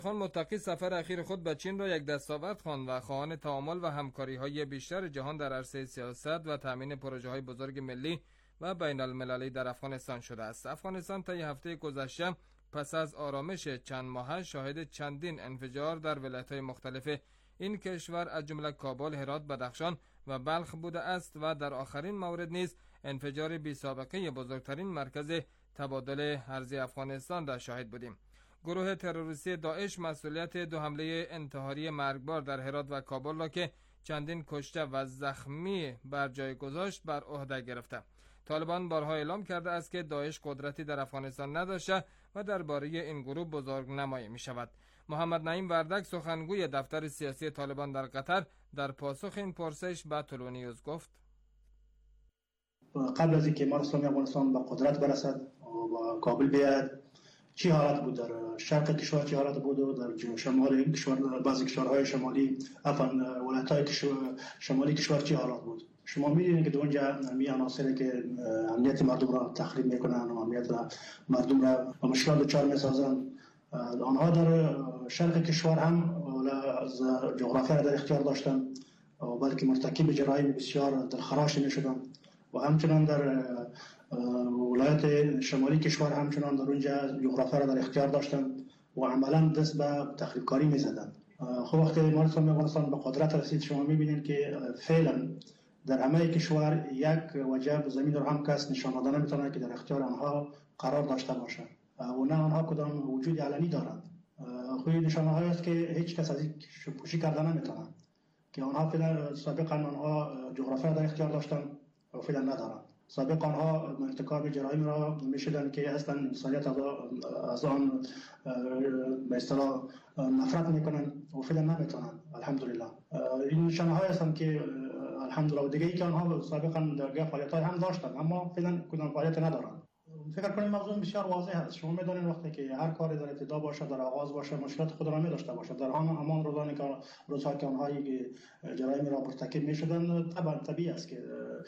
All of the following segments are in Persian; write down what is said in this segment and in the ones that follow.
خان متقی سفر اخیر خود به چین را یک دستاورد خواند و خواهان تعامل و همکاری‌های بیشتر جهان در عرصه سیاست و تامین پروژه‌های بزرگ ملی و بین المللی در افغانستان شده است. افغانستان طی هفته گذشته پس از آرامش چند ماهه شاهد چندین انفجار در ولایت‌های مختلف این کشور از جمله کابل، هرات، بدخشان و بلخ بوده است و در آخرین مورد نیز انفجار بی سابقه بزرگترین مرکز تبادل ارزی افغانستان را شاهد بودیم. گروه تروریستی داعش مسئولیت دو حمله انتحاری مرگبار در هرات و کابل را که چندین کشته و زخمی بر جای گذاشت بر عهده گرفته. طالبان بارها اعلام کرده است که داعش قدرتی در افغانستان نداشته و درباره این گروه بزرگنمایی می شود. محمد نعیم وردک سخنگوی دفتر سیاسی طالبان در قطر در پاسخ این پرسش به تلونیوز گفت: قبل از اینکه امارت اسلامی افغانستان به قدرت برسد و کابل بیاید چی حالت بود، در شرق کشور چی حالت بود و در شمال این کشور، در بعضی کشورهای شمالی ولایت‌های شمالی کشور چی حالت بود. شما می‌بینید که در اونجا همین عناصری که امنیت مردم را تخریب میکنن و امنیت مردم را با مشکلات دچار میسازن، آنها در شرق کشور هم از جغرافیا را در اختیار داشتن و بلکه مرتکب جرایم بسیار دلخراش میشدن و همچنان در ولایت شمالی کشور همچنان در اونجا جغرافیا را در اختیار داشتن و عملا دست به تخریب کاری میزدن. خب وقتی امارت اسلامی افغانستان به قدرت رسید، شما میبینید که فعلا در همه کشور یک وجه زمین رو هم کس نشان دادن نمیتونه که در اختیار آنها قرار داشته باشه و نه آنها کدام وجود علنی دارند. خود نشانه‌هایی است که هیچ کس از این پوشی کردن نمیتونه که آنها فعلا سابقا آنها جغرافیا در اختیار داشتن و فعلا ندارند. سابق آنها ارتکاب جرایم را میشدن که اصلا انسانیت از آن به اصطلاح نفرت میکنن و فعلا نمیتونن. الحمدلله این نشانه‌هایی هستند که الحمدلله. و دیگه ای که آنها سابقا در فعالیت‌های هم داشتن اما فعلا کدام فعالیت ندارن. فکر کنم موضوع بسیار واضح است. شما میدونید وقتی که هر کاری در ابتدا باشه، در آغاز باشه، مشکلات خود را می‌داشته باشه. در همان روزها که آنها جرایم را مرتکب می‌شدن، طبیعی است که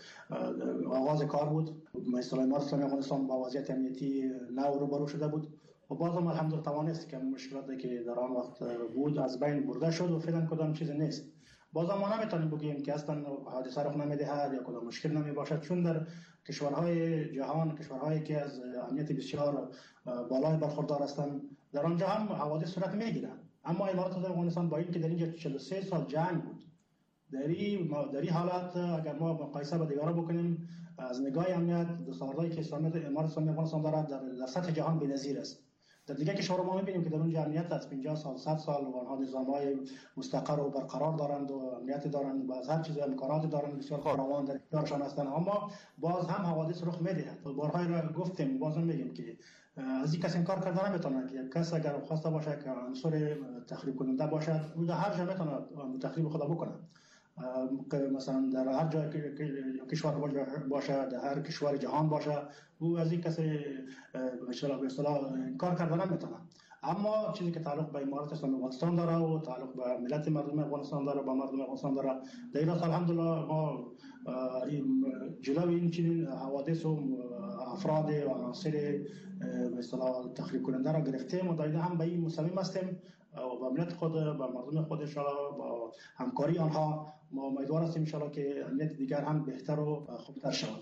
آغاز کار بود. مثلا امارت اسلامی افغانستان با وضعیت امنیتی نو روبرو شده بود و بازم الحمدلله توانست که مشکلاتی که در آن وقت بود از بین برده شد و فعلا کدام چیز نیست. بازم ما نمیتونیم بگیم که اصلا حادثه رخ نمیدهد یا کدام مشکل نمی باشد، چون در کشورهای جهان، کشورهایی که از امنیت بسیار بالای برخوردار هستند، در آنجا هم حوادث صورت میگیرند. اما امارت اسلامی افغانستان با اینکه در اینجا 43 سال جنگ بود، در این حالت اگر ما مقایسه با دیگران بکنیم، از نگاه امنیت دستاوردهایی که امارت اسلامی افغانستان دارد در سطح جهان بی‌نظیر است. در دیگه کشورها ما می‌بینیم که در اونجا امنیت از 50 سال 100 سال و آنها نظام‌های مستقر و برقرار دارند و امنیت دارند و از هر چیز امکانات دارند، بسیار فراوان در اختیارشان هستند، اما باز هم حوادث رخ می‌دهد. بارها را گفتیم، بازم میگیم که از این کس انکار کردن نمیتونه که کس اگر خواسته باشه که عنصر تخریب کننده باشد، او در هر جا میتونه تخریب خود بکنه. مثلا در هر جای کشور باشه، در هر کشور جهان باشه، او از این کسی به اصطلاح انکار کردن نمیتونه. اما چیزی که تعلق به امارت اسلامی افغانستان داره و تعلق به ملت مردم افغانستان داره، با مردم افغانستان داره، در این راست الحمدلله ما جلوی این چنین حوادث و افراد و عناصر به اصطلاح تخریب کننده را گرفتیم و دایده هم به این مصمم هستیم و با ملت خود، با مردم خود ان شاءالله با همکاری آنها ما امیدوار هستیم ان شاءالله که امنیت دیگر هم بهتر و خوبتر شود.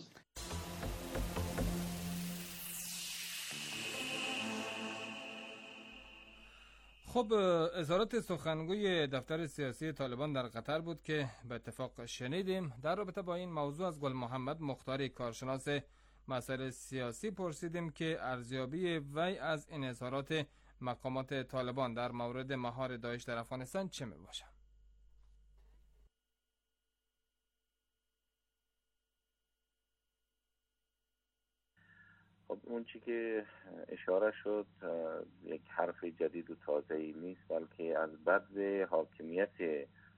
خب، اظهارات سخنگوی دفتر سیاسی طالبان در قطر بود که به اتفاق شنیدیم. در رابطه با این موضوع از گل محمد مختاری کارشناس مسائل سیاسی پرسیدیم که ارزیابی وی از این اظهارات مقامات طالبان در مورد مهار داعش در افغانستان چه می باشد؟ خب اون چی که اشاره شد یک حرف جدید و تازه‌ای نیست، بلکه از بذل حاکمیت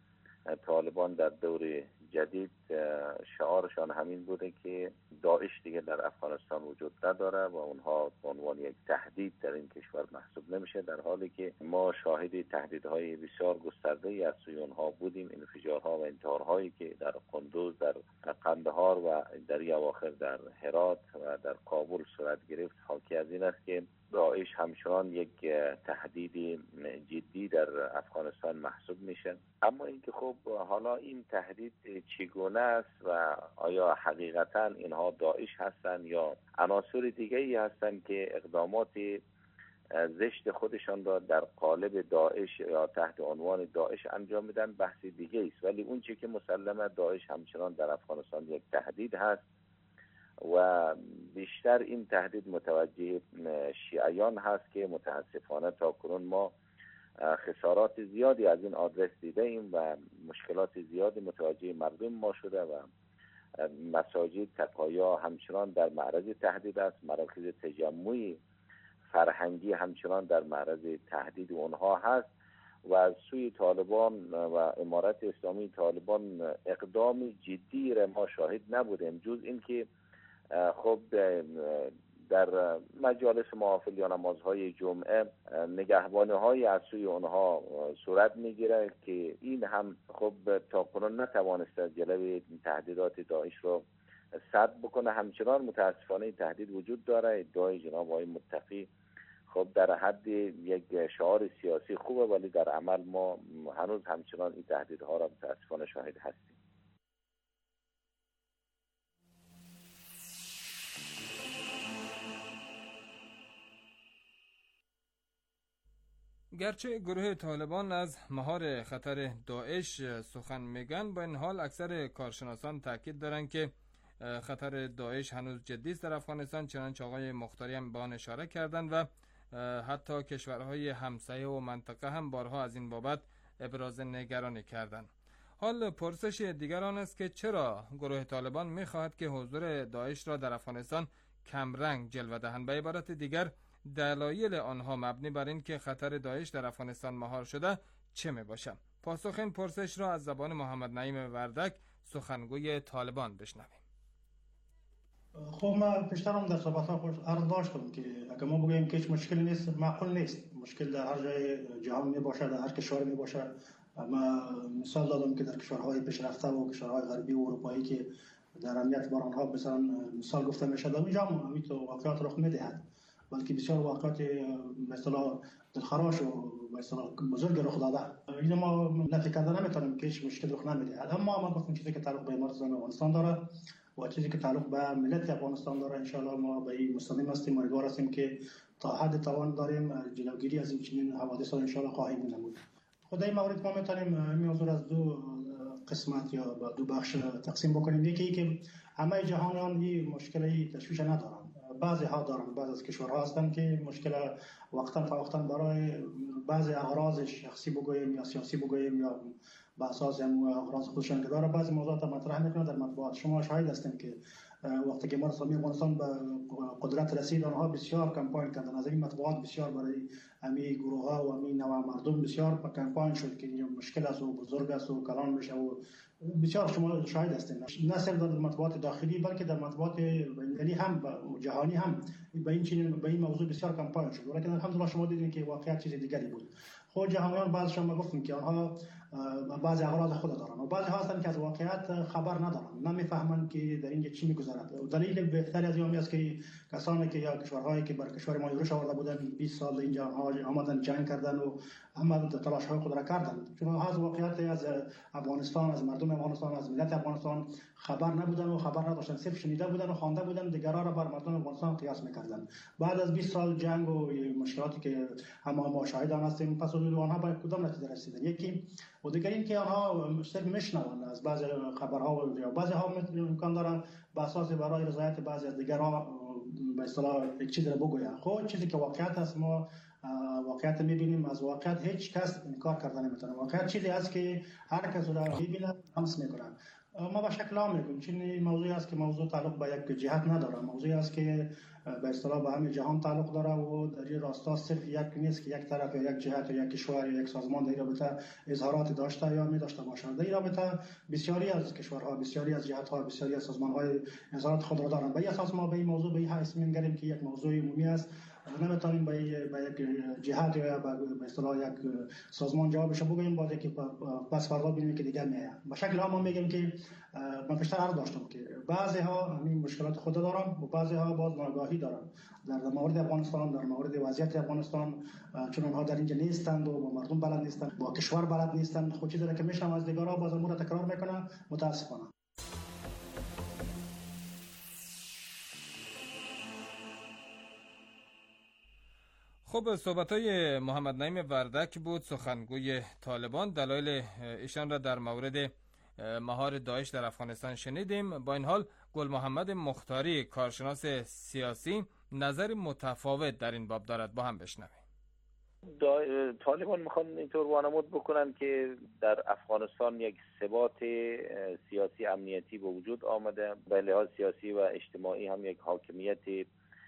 طالبان در دور جدید شعارشان همین بوده که داعش دیگه در افغانستان وجود نداره و اونها به عنوان یک تهدید در این کشور محسوب نمیشه، در حالی که ما شاهد تهدیدهای بسیار گسترده از سوی اونها بودیم. انفجارها و انتحارهایی که در قندوز، در قندهار و در اواخر در هرات و در کابل صورت گرفت حاکی از این است که داعش همچنان یک تهدید جدی در افغانستان محسوب میشه. اما اینکه خب حالا این تهدید چگونه است و آیا حقیقتا اینها داعش هستند یا عناصر دیگری هستند که اقدامات زشت خودشان را در قالب داعش یا تحت عنوان داعش انجام میدن بحث دیگه است، ولی اون چیزی که مسلمه داعش همچنان در افغانستان یک تهدید هست و بیشتر این تهدید متوجه شیعیان هست که متاسفانه تاکنون ما خسارات زیادی از این آدرس دیده ایم و مشکلات زیادی متوجه مردم ما شده و مساجد تقایا همچنان در معرض تهدید است، مراکز تجمعی فرهنگی همچنان در معرض تهدید اونها هست و از سوی طالبان و امارت اسلامی طالبان اقدام جدی را ما شاهد نبودیم، جز اینکه خب در مجالس محافل یا نمازهای جمعه نگهبانی‌های از سوی اونها صورت میگیره که این هم خب تاکنون نتوانسته جلوی تهدیدات داعش رو سد بکنه. همچنان متاسفانه تهدید وجود داره. ادعای جناب آقای متقی خب در حد یک شعار سیاسی خوبه، ولی در عمل ما هنوز همچنان این تهدیدها را متاسفانه شاهد هستیم. گرچه گروه طالبان از مهار خطر داعش سخن میگن، با این حال اکثر کارشناسان تاکید دارند که خطر داعش هنوز جدی است در افغانستان، چنانچه آقای مختاری هم به آن اشاره کردند و حتی کشورهای همسایه و منطقه هم بارها از این بابت ابراز نگرانی کردند. حال پرسش دیگران است که چرا گروه طالبان میخواهد که حضور داعش را در افغانستان کمرنگ جلوه دهند. به عبارت دیگر دلایل آنها مبنی بر این که خطر داعش در افغانستان مهار شده چه می باشد؟ پاسخ این پرسش را از زبان محمد نعیم وردک سخنگوی طالبان بشنویم. خب ما پیشتر هم در صحبت‌ها عرض داشتم که اگر ما بگوییم که هیچ مشکلی نیست، معقول نیست. مشکل در هر جای جهان می باشد، در هر کشور می باشد. ما مثال دادم که در کشورهای پیشرفته و کشورهای غربی و اروپایی که در امنیت بر آنها مثال گفته می شود، اینجا هم واقعیات رخ می دهد، بلکه بسیار واقعات مثلا دلخراش و مثلا بزرگ رخ داده. اینو ما نفی کرده نمیتونیم که هیچ مشکل رخ نمیده. اما ما گفتیم چیزی که تعلق به امارت اسلامی افغانستان داره و چیزی که تعلق به ملت افغانستان داره، ان شاء الله ما به این مصمم هستیم، امیدوار هستیم که تا حد توان داریم جلوگیری از این چنین حوادث را ان شاء الله خواهیم نمود. خود این مورد ما میتونیم این موضوع از دو قسمت یا دو بخش تقسیم بکنیم. یکی که همه جهانیان این مشکلی تشویش ندارن، بعضی ها دارن، بعضی از کشورها هستن که مشکل وقتا فوقتا برای بعضی اغراض شخصی بگوییم یا سیاسی بگوییم یا به اساس اغراض خودشان که داره بعضی موضوعات مطرح میکنن در مطبوعات. شما شاهد هستین که وقتی که امارت اسلامی افغانستان به قدرت رسید آنها بسیار کمپاین کردن، از این مطبوعات بسیار برای امی گروه ها و امی نوع مردم بسیار کمپاین شد که مشکل است و بزرگ است و کلان میشه و بسیار شما شاهد هستین. نه صرف در مطبوعات داخلی بلکه در مطبوعات بین‌المللی هم و جهانی هم به این موضوع بسیار کمپاین شد، ولی الحمدلله شما دیدین که واقعیت چیز دیگری بود. خود جهانیان بعضشان ما گفتیم که آنها بعضی اغراض خود دارن و بعضی هستن که از واقعیت خبر ندارن، نمیفهمن که در اینجا چی میگذرد. و دلیل بهتری از این است که کسانی که یا کشورهایی که بر کشور ما یورش آورده بودن 20 سال اینجا آمدن جنگ کردن و همه تلاش های خود را کردن، چون از واقعیت از افغانستان، از مردم افغانستان، از ملت افغانستان خبر نبودن و خبر نداشتن، صرف شنیده بودن و خوانده بودن، دیگران را بر مردم افغانستان قیاس میکردن. بعد از 20 سال جنگ و مشکلاتی که ما شاهد آن هستیم، پس آنها به کدام نتیجه رسیدن؟ یکی و دیگر این که آنها صرف میشنون از بعضی خبرها و بعضی ها امکان دارن به اساس برای رضایت بعضی از دیگران به اصطلاح یک چیز را بگویند. خود چیزی که واقعیت است، ما واقعیت میبینیم، از واقعیت هیچ کس انکار کردن نمیتونه. واقعیت چیزی است که هر کس را میبینه همس میکنه. ما به شکل عام میگیم چون این موضوعی است که موضوع تعلق به یک جهت نداره، موضوعی است که به اصطلاح به همه جهان تعلق داره و در این راستا صرف یک نیست که یک طرف یا یک جهت یا یک کشور یا یک سازمان در این رابطه اظهارات داشته یا می داشته باشد. در این رابطه بسیاری از کشورها، بسیاری از جهت‌ها، بسیاری از سازمان‌های اظهارات خود را دارند. به اساس ما به این موضوع به این حیث می‌نگریم که یک موضوع عمومی است، نمیتونیم به یک جهت یا به اصطلاح یک سازمان جوابش بگوییم بعد که پس فردا ببینیم که دیگر میاد. به شکل عام میگیم که من پیشتر عرض داشتم که بعضی ها همین مشکلات خود دارن و بعضی ها باز ناآگاهی دارن در مورد افغانستان، در مورد وضعیت افغانستان، چون اونها در اینجا نیستند و با مردم بلد نیستند، با کشور بلد نیستند، خود چیزی را که میشنم از دیگرها باز امور تکرار میکنه. متاسفانه خب صحبت‌های محمد نعیم وردک بود، سخنگوی طالبان. دلایل ایشان را در مورد مهار داعش در افغانستان شنیدیم. با این حال گل محمد مختاری، کارشناس سیاسی، نظر متفاوت در این باب دارد. با هم بشنویم. طالبان میخوان اینطور وانمود بکنن که در افغانستان یک ثبات سیاسی امنیتی به وجود آمده، به لحاظ سیاسی و اجتماعی هم یک حاکمیت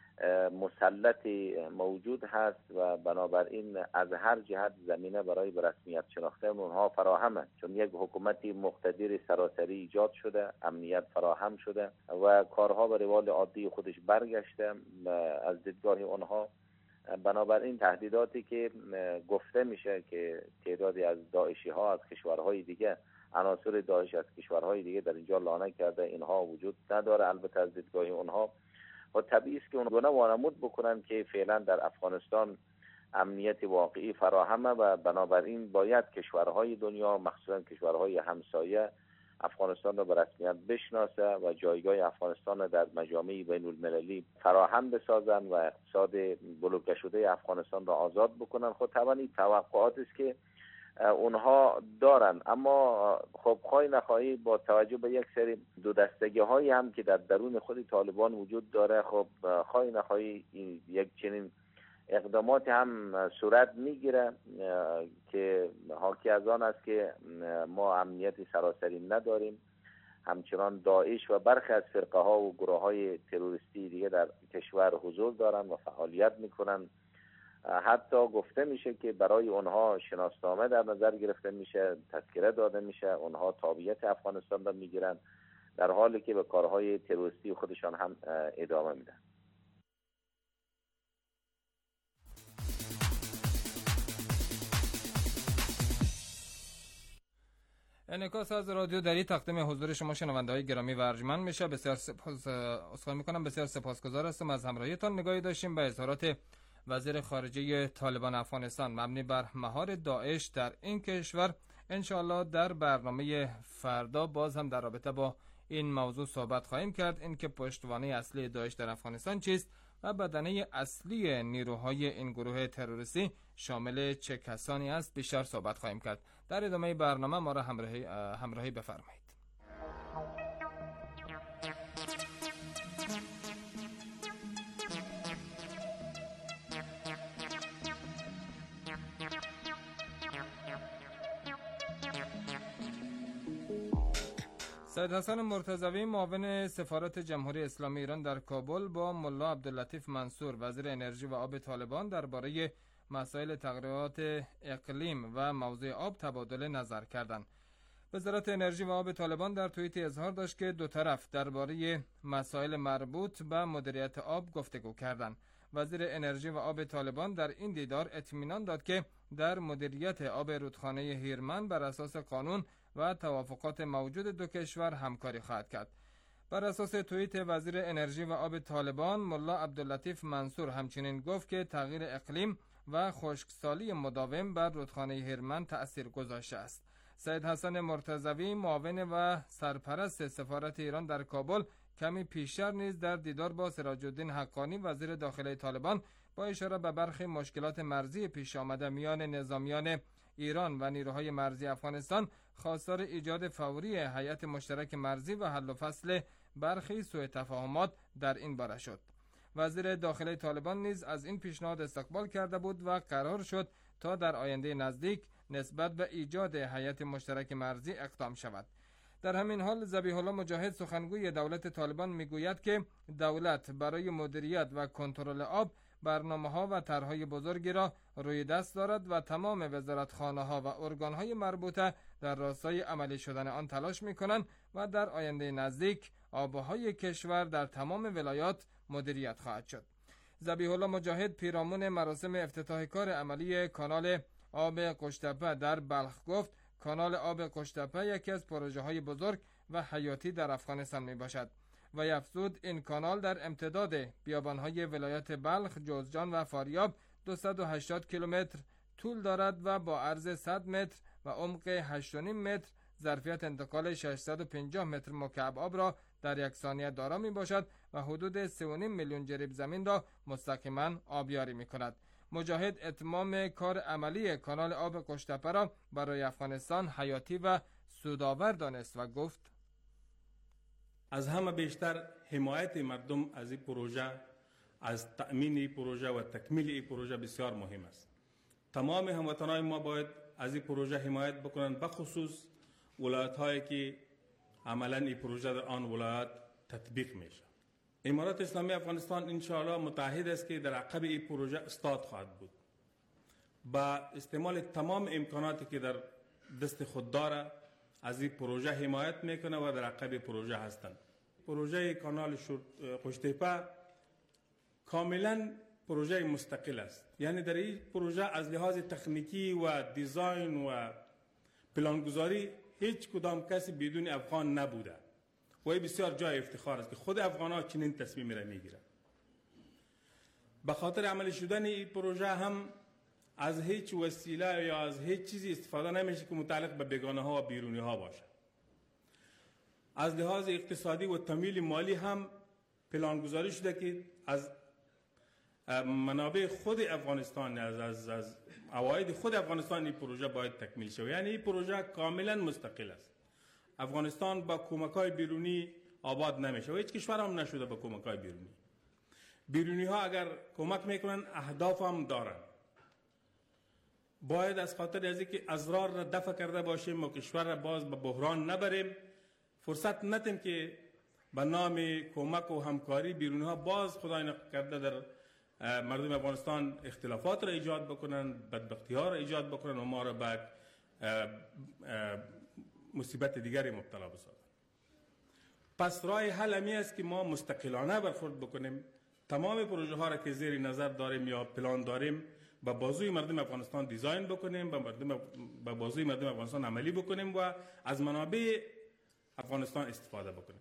مسلط موجود هست و بنابراین از هر جهت زمینه برای به رسمیت شناختن اونها فراهمه، چون یک حکومتی مقتدر سراسری ایجاد شده، امنیت فراهم شده و کارها به روال عادی خودش برگشته از دیدگاه اونها. بنابراین تهدیداتی که گفته میشه که تعدادی از داعشی ها از کشورهای دیگه، عناصر داعش از کشورهای دیگه در اینجا لانه کرده، اینها وجود نداره. البته از دیدگاه اونها و طبیعی است که اونها وانمود بکنن که فعلا در افغانستان امنیت واقعی فراهمه و بنابراین باید کشورهای دنیا، مخصوصا کشورهای همسایه، افغانستان را به رسمیت بشناسه و جایگاه افغانستان را در مجامع بین المللی فراهم بسازن و اقتصاد بلوکه شده افغانستان را آزاد بکنن. خود طبعا این توقعات است که اونها دارن، اما خب خواهی نخواهی با توجه به یک سری دو دستگی هایی هم که در درون خود طالبان وجود داره، خب خواهی نخواهی یک چنین اقدامات هم صورت میگیره که حاکی از آن است که ما امنیت سراسری نداریم. همچنان داعش و برخی از فرقه ها و گروه های تروریستی دیگه در کشور حضور دارن و فعالیت میکنن. حتی گفته میشه که برای اونها شناسنامه در نظر گرفته میشه، تذکره داده میشه، اونها تابعیت افغانستان را میگیرن، در حالی که به کارهای تروریستی خودشان هم ادامه میدن. انعکاس از رادیو دری تقدیم حضور شما شنونده‌های گرامی و ارجمند میشه. بسیار بسیار سپاسگزار هستم از همراهیتان. نگاهی داشتیم به اظهارات وزیر خارجه طالبان افغانستان مبنی بر مهار داعش در این کشور. انشاءالله در برنامه فردا باز هم در رابطه با این موضوع صحبت خواهیم کرد، اینکه پشتوانه اصلی داعش در افغانستان چیست و بدنه اصلی نیروهای این گروه تروریستی شامل چه کسانی است بیشتر صحبت خواهیم کرد. در ادامه برنامه ما را همراهی بفرمایید. سید حسن مرتضوی، معاون سفارت جمهوری اسلامی ایران در کابل، با ملا عبداللطیف منصور، وزیر انرژی و آب طالبان، درباره مسائل تغییرات اقلیم و موضوع آب تبادل نظر کردند. وزارت انرژی و آب طالبان در توییتی اظهار داشت که دو طرف درباره مسائل مربوط به مدیریت آب گفتگو کردند. وزیر انرژی و آب طالبان در این دیدار اطمینان داد که در مدیریت آب رودخانه هیرمند بر اساس قانون و توافقات موجود دو کشور همکاری خواهد کرد. بر اساس توییت وزیر انرژی و آب طالبان، ملا عبداللطیف منصور همچنین گفت که تغییر اقلیم و خشکسالی مداوم بر رودخانه هیرمند تأثیر گذاشته است. سید حسن مرتضوی، معاون و سرپرست سفارت ایران در کابل، کمی پیشتر نیز در دیدار با سراج الدین حقانی، وزیر داخلی طالبان، با اشاره به برخی مشکلات مرزی پیش آمده میان نظامیان ایران و نیروهای مرزی افغانستان، خواستار ایجاد فوری هیئت مشترک مرزی و حل و فصل برخی سوء تفاهمات در این باره شد. وزیر داخلی طالبان نیز از این پیشنهاد استقبال کرده بود و قرار شد تا در آینده نزدیک نسبت به ایجاد هیئت مشترک مرزی اقدام شود. در همین حال ذبیح الله مجاهد سخنگوی دولت طالبان میگوید که دولت برای مدیریت و کنترل آب برنامه‌ها و طرح‌های بزرگی را روی دست دارد و تمام وزارتخانه‌ها و ارگان‌های مربوطه در راستای عملی شدن آن تلاش می‌کنند و در آینده نزدیک آب‌های کشور در تمام ولایات مدیریت خواهد شد. ذبیح الله مجاهد پیرامون مراسم افتتاح کار عملی کانال آب قشتپه در بلخ گفت کانال آب قشتپه یکی از پروژه‌های بزرگ و حیاتی در افغانستان میباشد و افزود این کانال در امتداد بیابان‌های ولایت بلخ، جوزجان و فاریاب 280 کیلومتر طول دارد و با عرض 100 متر و عمق 8.5 متر ظرفیت انتقال 650 متر مکعب آب را در یک ثانیه دارا می باشد و حدود 3.5 میلیون جریب زمین را مستقیما آبیاری می کند. مجاهد اتمام کار عملی کانال آب قشتپه را برای افغانستان حیاتی و سودآور دانست و گفت از همه بیشتر حمایت مردم از این پروژه، از تأمین این پروژه و تکمیل این پروژه بسیار مهم است. تمام هموطنان ما باید از این پروژه حمایت بکنند، بخصوص ولایت هایی که عملا این پروژه در آن ولایت تطبیق میشه. امارات اسلامی افغانستان انشاءالله متعهد است که در عقب این پروژه استاد خواهد بود. با استعمال تمام امکاناتی که در دست خود داره از این پروژه حمایت میکنه و در عقب پروژه هستند. پروژه کانال قشتپه کاملا پروژه مستقل است. یعنی در این پروژه از لحاظ تکنیکی و دیزاین و پلانگذاری هیچ کدام کسی بدون افغان نبوده و این بسیار جای افتخار است که خود افغان‌ها چنین تصمیم را میگیرند. به خاطر عملی شدن این پروژه هم از هیچ وسیله یا از هیچ چیزی استفاده نمیشه که متعلق به بیگانه ها و بیرونی ها باشه. از لحاظ اقتصادی و تمویل مالی هم پلانگذاری شده که از منابع خود افغانستان، از عواید خود افغانستان این پروژه باید تکمیل شود. یعنی این پروژه کاملا مستقل است. افغانستان با کمک‌های بیرونی آباد نمیشه و هیچ کشور هم نشده با کمک‌های بیرونی. بیرونی ها اگر کمک میکنن اهداف هم دارن. باید از خاطر از اینکه اضرار را دفع کرده باشیم و کشور را باز به بحران نبریم، فرصت ندیم که به نام کمک و همکاری بیرونی ها باز خدای نکرده در مردم افغانستان اختلافات را ایجاد بکنن، بدبختی ها را ایجاد بکنن و ما را به مصیبت دیگری مبتلا بسازن. پس راه حل همی است که ما مستقلانه برخورد بکنیم، تمام پروژه ها را که زیر نظر داریم یا پلان داریم با بازوی مردم افغانستان دیزاین بکنیم، با بازوی مردم افغانستان عملی بکنیم و از منابع افغانستان استفاده بکنیم.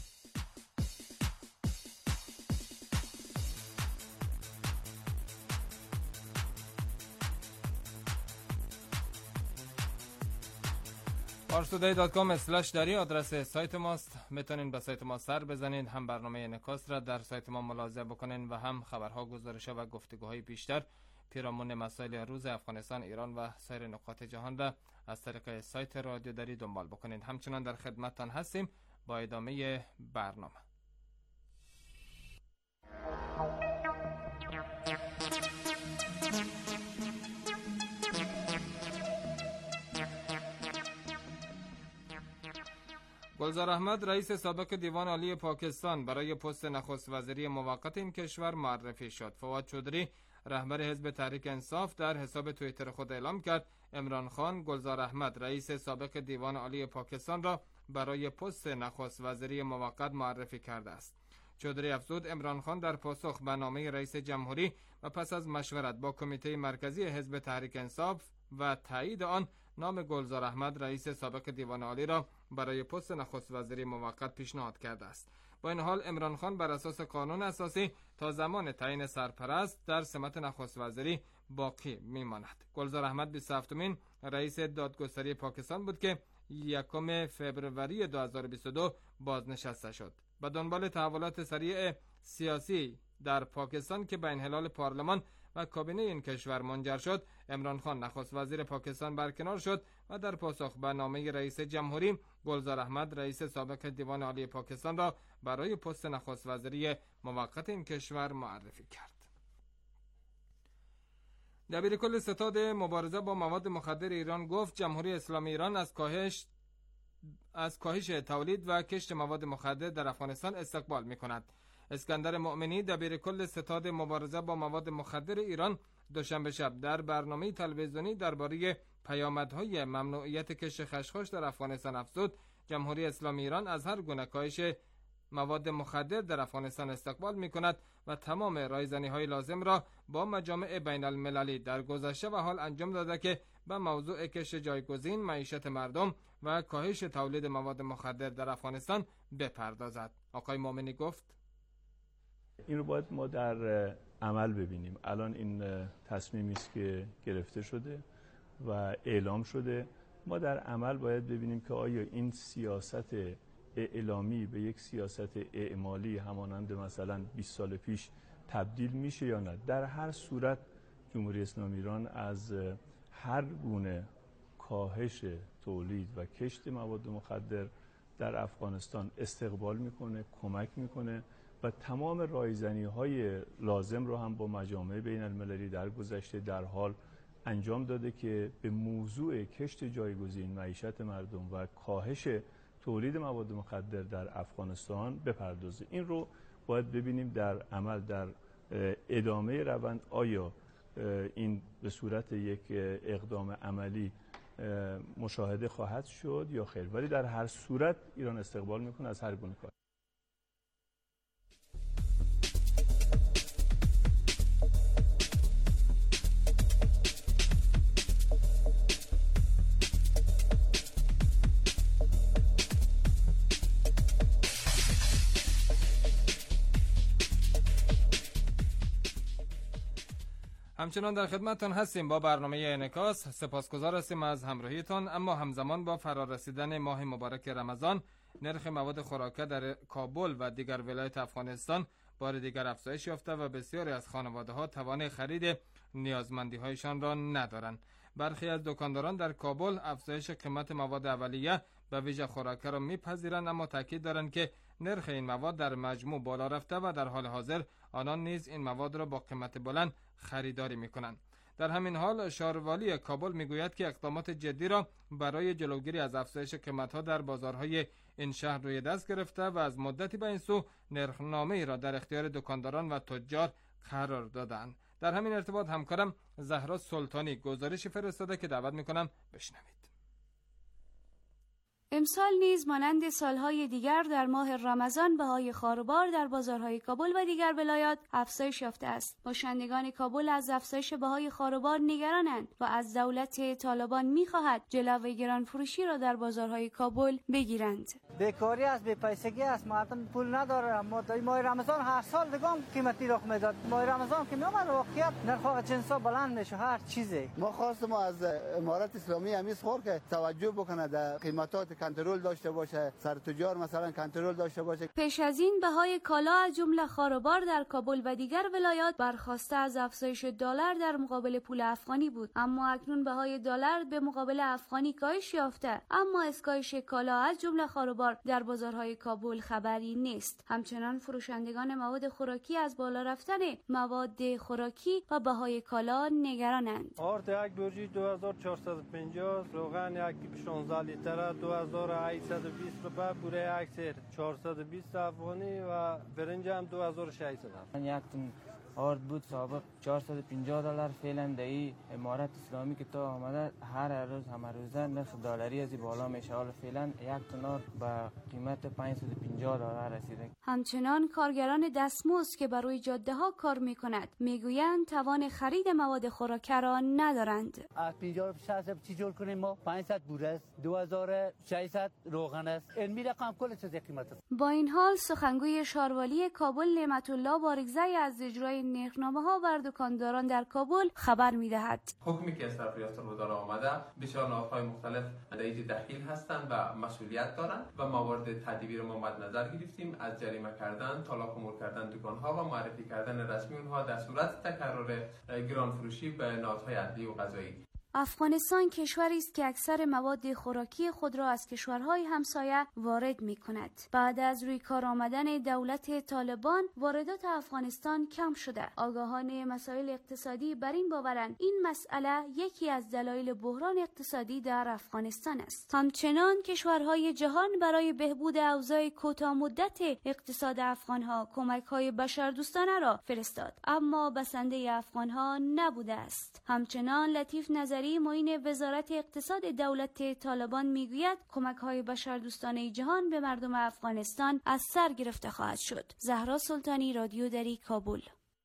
parstoday.com/dari آدرس سایت ماست. میتونین به سایت ما سر بزنید، هم برنامه انعکاس را در سایت ما ملاحظه بکنین و هم خبرها، گزارش‌ها و گفتگوهای بیشتر پیرامون مسائل روز افغانستان، ایران و سایر نقاط جهان را از طریق سایت رادیو دری دنبال بکنید. همچنان در خدمتتان هستیم با ادامه برنامه. گلزار احمد رئیس سابق دیوان عالی پاکستان برای پست نخست وزیری موقت این کشور معرفی شد. فواد چودری رهبر حزب تحریک انصاف در حساب توییتر خود اعلام کرد عمران خان گلزار احمد رئیس سابق دیوان عالی پاکستان را برای پست نخست وزیری موقت معرفی کرده است. چودری افزود عمران خان در پاسخ به نامه رئیس جمهوری و پس از مشورت با کمیته مرکزی حزب تحریک انصاف و تایید آن نام گلزار احمد رئیس سابق دیوان عالی را برای پست نخست وزیری موقت پیشنهاد کرده است. با این حال عمران خان بر اساس قانون اساسی تا زمان تعیین سرپرست در سمت نخست وزیری باقی میماند. گلزار احمد 27مین رئیس دادگستری پاکستان بود که 1 فوریه 2022 بازنشسته شد. به دنبال تحولات سریع سیاسی در پاکستان که به انحلال پارلمان و کابینه این کشور منجر شد، عمران خان نخست وزیر پاکستان برکنار شد و در پاسخ به نامه رئیس جمهوری گلزار احمد رئیس سابق دیوان عالی پاکستان را برای پست نخست وزیری موقت این کشور معرفی کرد. دبیر کل ستاد مبارزه با مواد مخدر ایران گفت جمهوری اسلامی ایران از کاهش از کاهش تولید و کشت مواد مخدر در افغانستان استقبال می‌کند. اسکندر مؤمنی دبیرکل ستاد مبارزه با مواد مخدر ایران دوشنبه شب در برنامه تلویزیونی درباره پیامدهای ممنوعیت کشت خشخاش در افغانستان افزود جمهوری اسلامی ایران از هر گونه کاهش مواد مخدر در افغانستان استقبال می‌کند و تمام رایزنی‌های لازم را با مجامع بین المللی در گذشته و حال انجام داده که به موضوع کشت جایگزین، معیشت مردم و کاهش تولید مواد مخدر در افغانستان بپردازد. آقای مومنی گفت: این رو باید ما در عمل ببینیم. الان این تصمیمی است که گرفته شده و اعلام شده. ما در عمل باید ببینیم که آیا این سیاست اعلامی به یک سیاست اعمالی همانند مثلا 20 سال پیش تبدیل میشه یا نه. در هر صورت جمهوری اسلامی ایران از هر گونه کاهش تولید و کشت مواد مخدر در افغانستان استقبال میکنه، کمک میکنه و تمام رایزنی‌های لازم رو هم با مجامع بین المللی در گذشته در حال انجام داده که به موضوع کشت جایگزین، معیشت مردم و کاهش تولید مواد مخدر در افغانستان بپردازه. این رو باید ببینیم در عمل، در ادامه روند آیا این به صورت یک اقدام عملی مشاهده خواهد شد یا خیر، ولی در هر صورت ایران استقبال میکنه از هر گونه کار. همچنان در خدمتتان هستیم با برنامه انعکاس. سپاسگزار هستیم از همراهیتان. اما همزمان با فرارسیدن ماه مبارک رمضان نرخ مواد خوراکه در کابل و دیگر ولایت افغانستان بار دیگر افزایش یافته و بسیاری از خانواده‌ها توان خرید نیازمندی‌هایشان را ندارند. برخی از دکانداران در کابل افزایش قیمت مواد اولیه به ویژه خوراکه را می‌پذیرند، اما تاکید دارند که نرخ این مواد در مجموع بالا رفته و در حال حاضر آنان نیز این مواد را با قیمت بلند خریداری می‌کنند. در همین حال شهروالی کابل میگوید که اقدامات جدی را برای جلوگیری از افزایش قیمت‌ها در بازارهای این شهر روی دست گرفته و از مدتی به این سو نرخنامه‌ای را در اختیار دکانداران و تجار قرار دادند. در همین ارتباط همکارم زهرا سلطانی گزارشی فرستاده که دعوت می‌کنم بشنوید. امسال نیز مانند سالهای دیگر در ماه رمضان بهای خاروبار در بازارهای کابل و دیگر ولایات افزایش یافته است. باشندگان کابل از افزایش بهای خاروبار نگرانند و از دولت طالبان می‌خواهد جلوی گران فروشی را در بازارهای کابل بگیرند. بیکاری است، بی‌پیسگی است، مردم پول نداره. ماه رمضان هر سال دیگه قیمتی رخ میداد. ماه رمضان که میومد واقعیت نرخ جنسا بلند میشه هر چیزی. ما خواستیم از امارت اسلامی همیز خور که توجه بکنه در قیمتات کنترل داشته باشه، سر تجار مثلا کنترل داشته باشه. پیش از این بهای کالا از جمله خاروبار در کابل و دیگر ولایات برخواسته از افزایش دلار در مقابل پول افغانی بود، اما اکنون بهای دلار به مقابل افغانی کاهش یافته، اما از کاهش کالا از جمله خاروبار در بازارهای کابل خبری نیست. همچنان فروشندگان مواد خوراکی از بالا رفتن مواد خوراکی و بهای کالا نگرانند. آرد یک برجی 2450، روغن یک 16 لیتر 2820 روپیه، بوره یک سیر 420 افغانی و برنج هم 2600. یک تن آرد بود سابق 450 دلار، فعلا در امارت اسلامی که تا آمده هر روز همه روزه نرخ دلاری از بالا میشه. حالا فعلا یک تن آرد به قیمت 550 دلار رسیده. همچنان کارگران دستمزد که بر روی جاده ها کار میکند میگویند توان خرید مواد خوراکه را ندارند. از 50 60 چی جور کنیم ما؟ 500 بوره است، 2600 روغن است. این می رقم کل چیز قیمت است. با این حال سخنگوی شهروالی کابل نعمت الله بارگزای از اجرای نرخنامه‌ها بر دکانداران در کابل خبر می‌دهد. حکمی که از طرف ریاست الوزراء آمده بسیار نهادهای مختلف در این دخیل هستند و مسئولیت دارند و موارد تدبیر رو ما مد نظر گرفتیم، از جریمه کردن، طلاق امور کردن دکان‌ها و معرفی کردن رسمی اونها در صورت تکرار گران فروشی به نهادهای عدلی و قضایی. افغانستان کشوری است که اکثر مواد خوراکی خود را از کشورهای همسایه وارد می‌کند. بعد از روی کار آمدن دولت طالبان واردات افغانستان کم شده. آگاهان مسائل اقتصادی بر این باورند این مسئله یکی از دلایل بحران اقتصادی در افغانستان است. همچنان کشورهای جهان برای بهبود اوضاع کوتاه مدت اقتصاد افغانها کمک‌های بشردوستانه را فرستاد، اما بسنده افغانها نبوده است. همچنان لطیف نظری معین وزارت اقتصاد دولت طالبان میگوید کمک‌های بشردوستانه جهان به مردم افغانستان از سر گرفته خواهد شد. زهرا سلطانی، رادیو دری، کابل.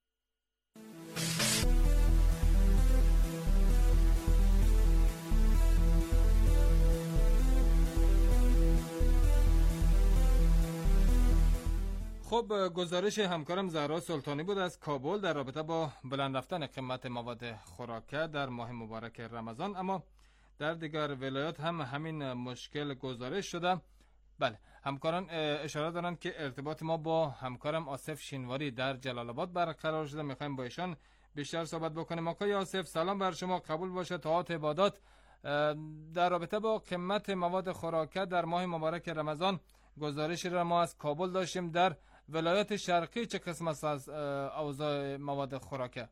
خب، گزارش همکارم زهرا سلطانی بود از کابل در رابطه با بلند رفتن قیمت مواد خوراکه در ماه مبارک رمضان. اما در دیگر ولایات هم همین مشکل گزارش شده. بله، همکاران اشاره دارند که ارتباط ما با همکارم آصف شینواری در جلال آباد برقرار شده. میخوایم با ایشان بیشتر صحبت بکنیم. آقای آصف، سلام بر شما، قبول باشه. طاعات عبادات در رابطه با قیمت مواد خوراکه در ماه مبارک رمضان گزارشی را ما از کابل داشتیم. در ولایت شرقی چه قسم است از اوضاع مواد خوراکه؟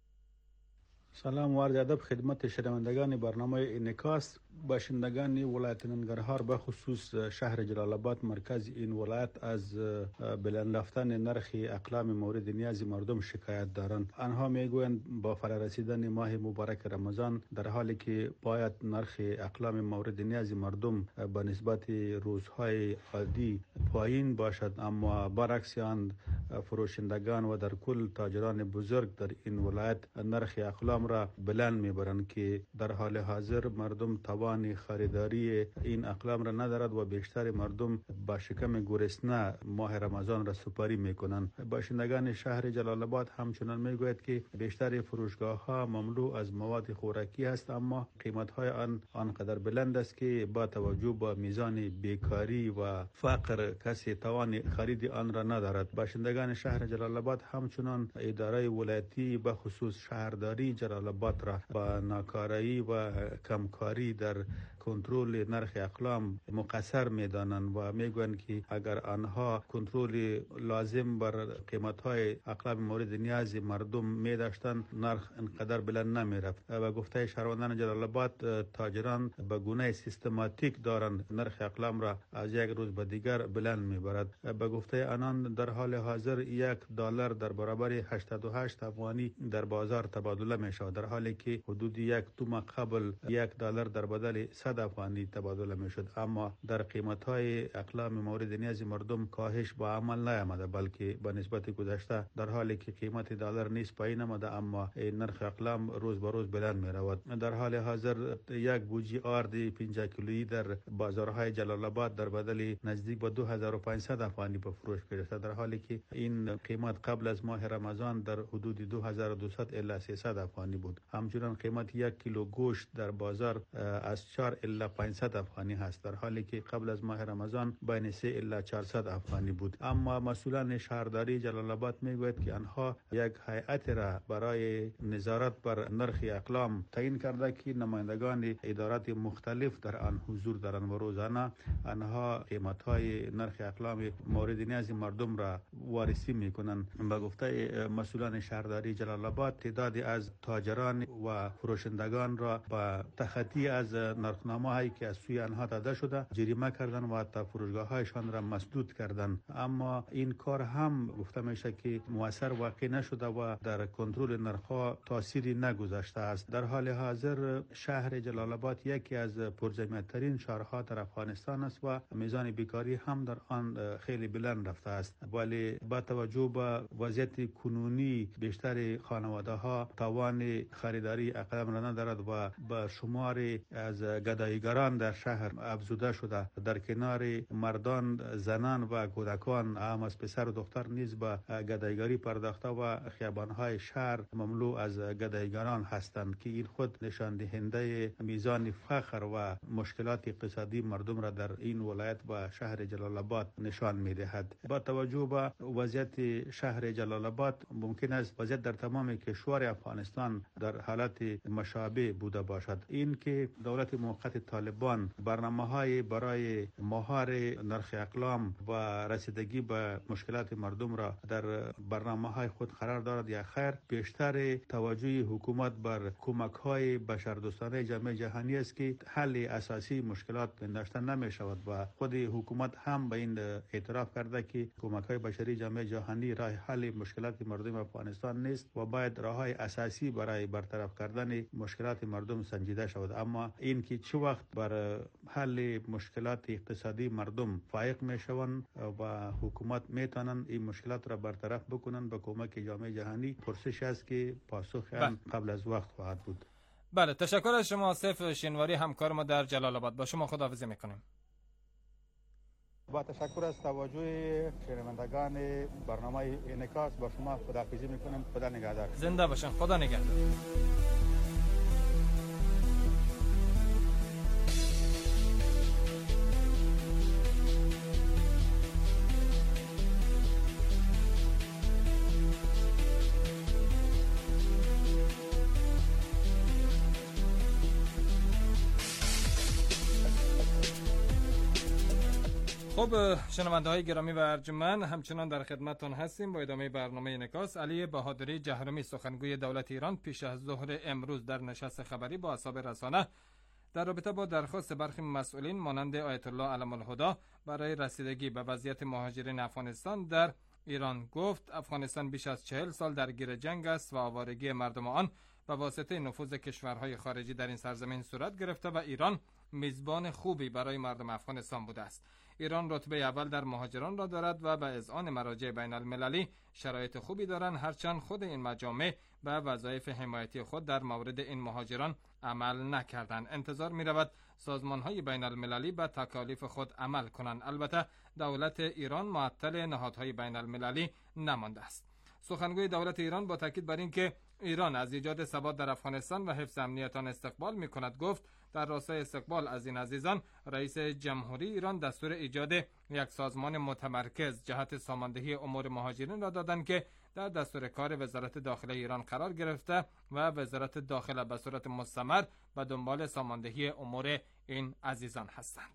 سلام و عرض ادب خدمت شنوندگان برنامه انعکاس. باشندگان ولایت ننگرهار به خصوص شهر جلال آباد مرکز این ولایت از بلند رفتن نرخ اقلام مورد نیاز مردم شکایت دارند. آنها میگویند با فرارسیدن ماه مبارک رمضان در حالی که باید نرخ اقلام مورد نیاز مردم به نسبت روزهای عادی پایین باشد، اما برعکس آن فروشندگان و در کل تاجران بزرگ در این ولایت نرخ اقلام را بلند میبرند که در حال حاضر مردم توان خریداری این اقلام را ندارد و بیشتر مردم با شکم گرسنه ماه رمضان را سپاری میکنند. باشندگان شهر جلال آباد همچنان میگوید که بیشتر فروشگاه ها مملو از مواد خوراکی است، اما قیمت های آنقدر بلند است که با توجه به میزان بیکاری و فقر کسی توان خرید آن را ندارد. باشندگان شهر جلال آباد همچنان اداره ولایتی به خصوص شهرداری جلال آباد را با ناکاری و کمکاری در کنترل نرخ اقلام مقصر میدانند و میگویند که اگر آنها کنترل لازم بر قیمت‌های اقلام مورد نیاز مردم می‌داشتند نرخ انقدر بلند نمی‌رفت. و گفته شهروندان جلال آباد تاجران به گونه سیستماتیک دارند نرخ اقلام را از یک روز به دیگر بلند می‌برد. به گفته آنان در حال حاضر $1 در برابر 88 افغانی در بازار تبادله می‌شود، در حالی که حدود 1 ماه قبل $1 در بدل 100 افغانی تبادله میشد. اما در قیمت‌های اقلام مورد نیاز مردم کاهش با عمل نیامده، بلکه به نسبت گذشته در حالی که قیمت دلار نیز پایین آمده اما نرخ اقلام روز به روز بلند می‌رود. در حال حاضر یک بوجی آرد 5 کیلویی در بازارهای جلال آباد در بدل نزدیک به 2500 افغانی به فروش گرفته، در حالی که این قیمت قبل از ماه رمضان در حدود 2200 الی 300 افغانی بود. همچنین قیمت 1 کیلو گوشت در بازار از 4 الی 500 افغانی هست، در حالی که قبل از ماه رمضان بین 3 الی 400 افغانی بود. اما مسئولان شهرداری جلال آباد میگوید که آنها یک هیئت را برای نظارت بر نرخ اقلام تعیین کرده که نمایندگان ادارات مختلف در آن حضور دارند و روزانه آنها قیمت‌های نرخ اقلام مورد نیاز مردم را وارسی میکنند. به گفته مسئولان شهرداری جلال آباد تعدادی از تاجران و فروشندگان را با تخطی از نرخنامه‌هایی که از سوی آنها داده شده جریمه کردن و حتی فروشگاه‌هایشان را مسدود کردند. اما این کار هم گفته میشه که مؤثر واقع نشده و در کنترل نرخ‌ها تأثیری نگذاشته است. در حال حاضر شهر جلال آباد یکی از پرجمعیت‌ترین شهرها در افغانستان است و میزان بیکاری هم در آن خیلی بلند رفته است، ولی با توجه به وضعیت کنونی بیشتر خانواده‌ها توان خریداری اقلام را ندارد و با شمار از از گداییگران در شهر افزوده شده. در کنار مردان، زنان و کودکان، هم از پسر و دختر نیز به گداییگری پرداخته و خیابان‌های شهر مملو از گداییگران هستند که این خود نشان دهنده میزان فقر و مشکلات اقتصادی مردم را در این ولایت و شهر جلال آباد نشان می‌دهد. با توجه به وضعیت شهر جلال آباد ممکن است وضعیت در تمام کشور افغانستان در حالت مشابه بوده باشد. این که دولت موقت طالبان برنامه‌های برای مهار نرخ اقلام و رسیدگی به مشکلات مردم را در برنامه‌های خود قرار دارد یا خیر، بیشتر توجه حکومت بر کمک‌های بشردوستانه جامعه جهانی است که حل اساسی مشکلات پنداشته نمی‌شود و خود حکومت هم به این اعتراف کرده که کمک‌های بشری جامعه جهانی راه حل مشکلات مردم افغانستان نیست و باید راه‌های اساسی برای برطرف کردن مشکلات مردم سنجیده شود. اما این که چه وقت بر حل مشکلات اقتصادی مردم فائق میشوند و حکومت میتونن این مشکلات را برطرف بکنن با کمک جامعه جهانی، پرسش است که پاسخ قبل از وقت خواهد بود. بله، تشکر از شما سیف شینواری، همکار ما در جلال آباد. با شما خداحافظی میکنیم. با تشکر از توجه شنوندگان برنامه انعکاس با شما خداحافظی میکنم. خدا نگهدار. زنده باشن. خدا نگهدار. خب شنونده های گرامی و ارجمند، همچنان در خدمتتان هستیم با ادامه برنامه انعکاس. علی بهادری جهرمی، سخنگوی دولت ایران، پیش از ظهر امروز در نشست خبری با اصحاب رسانه در رابطه با درخواست برخی مسئولین مانند آیت الله علم الهدی برای رسیدگی به وضعیت مهاجرین افغانستان در ایران گفت افغانستان بیش از 40 سال درگیر جنگ است و آوارگی مردم آن به واسطه نفوذ کشورهای خارجی در این سرزمین صورت گرفته و ایران میزبان خوبی برای مردم افغانستان بوده است. ایران رتبه اول در مهاجران را دارد و به اذعان مراجع بین المللی شرایط خوبی دارند، هرچند خود این مجامع به وظایف حمایتی خود در مورد این مهاجران عمل نکردند. انتظار می رود سازمان های بین المللی به تکالیف خود عمل کنند. البته دولت ایران معطل نهادهای بین المللی نمانده است. سخنگوی دولت ایران با تاکید بر اینکه ایران از ایجاد ثبات در افغانستان و حفظ امنیت آن استقبال می‌کند گفت در راستای استقبال از این عزیزان رئیس جمهوری ایران دستور ایجاد یک سازمان متمرکز جهت ساماندهی امور مهاجرین را دادند که در دستور کار وزارت داخله ایران قرار گرفته و وزارت داخله به صورت مستمر به دنبال ساماندهی امور این عزیزان هستند.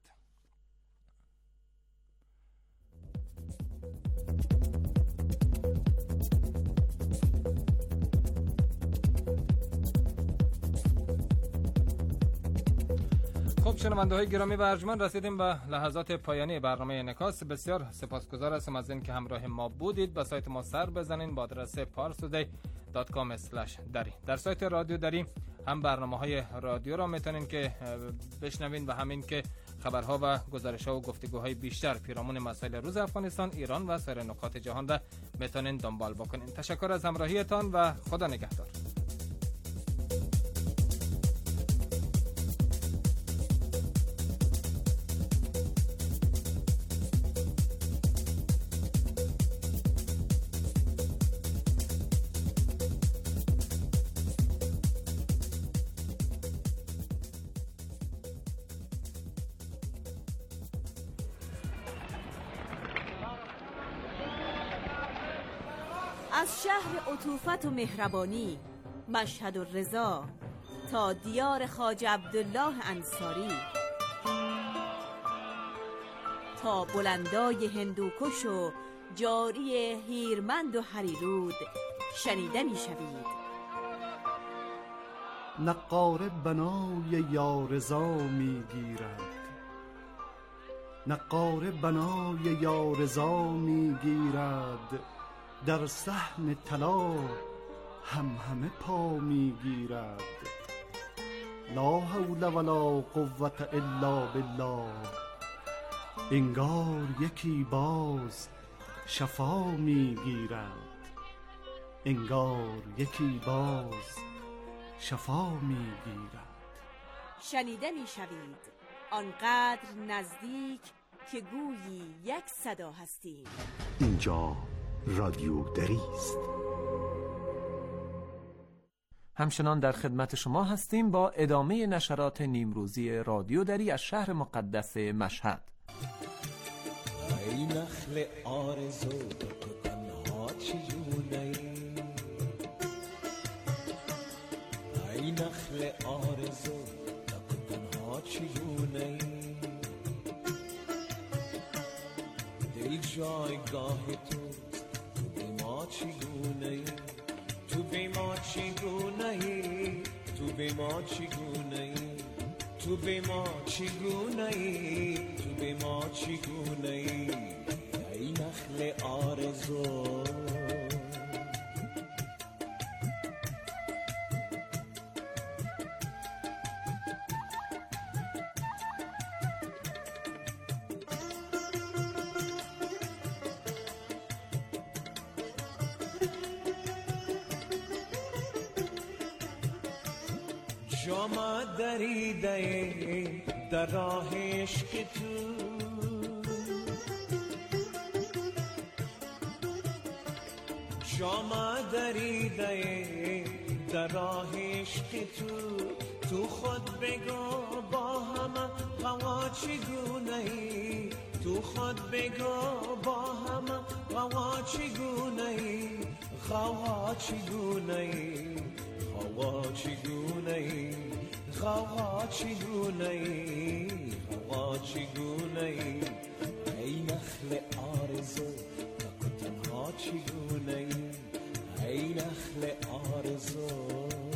خب شنونده های گرامی و ارجمند، رسیدیم به لحظات پایانی برنامه انعکاس. بسیار سپاسگزار هستم از اینکه همراه ما بودید. به سایت ما سر بزنین با آدرس parstoday.com/dari. در سایت رادیو دری هم برنامه‌های رادیو را میتونین که بشنوین و همین که خبرها و گزارش‌ها و گفتگوهای بیشتر پیرامون مسائل روز افغانستان، ایران و سایر نقاط جهان را میتونین دنبال بکنین. تشکر از همراهیتان و خدا نگهدار. از شهر عطوفت و مهربانی مشهد الرضا تا دیار خواجه عبدالله انصاری، تا بلندای هندوکش و جاری هیرمند و هریرود شنیده می شوید. نقاره بنای یارضا می گیرد، نقاره بنای یارضا می گیرد، در صحن طلا همه پا می گیرد. لا حول ولا قوة الا بالله، انگار یکی باز شفا می گیرد، انگار یکی باز شفا می گیرد. شنیده می شوید، آنقدر نزدیک که گویی یک صدا هستیم. اینجا رادیو دری است. همچنان در خدمت شما هستیم با ادامه نشرات نیمروزی رادیو دری از شهر مقدس مشهد. ای نخل آرزو تنها چگونه ای نخل آرزو تنها چگونه دل جایگاه تو به ما چگونه تو به ما چگونه تو به ما چگونه تو به ما چگونه تو به ما چگونه ای نخل آرزو جام دریده در راه عشق تو جام دریده در راه عشق تو خود بگو با همه هوا چگونه ای تو خود بگو با همه هوا چگونه ای هوا چگونه ای هوا چگونه ای هوا چگونه ای هوا چگونه ای ای نخل آرزو تنها چگونه ای ای نخل آرزو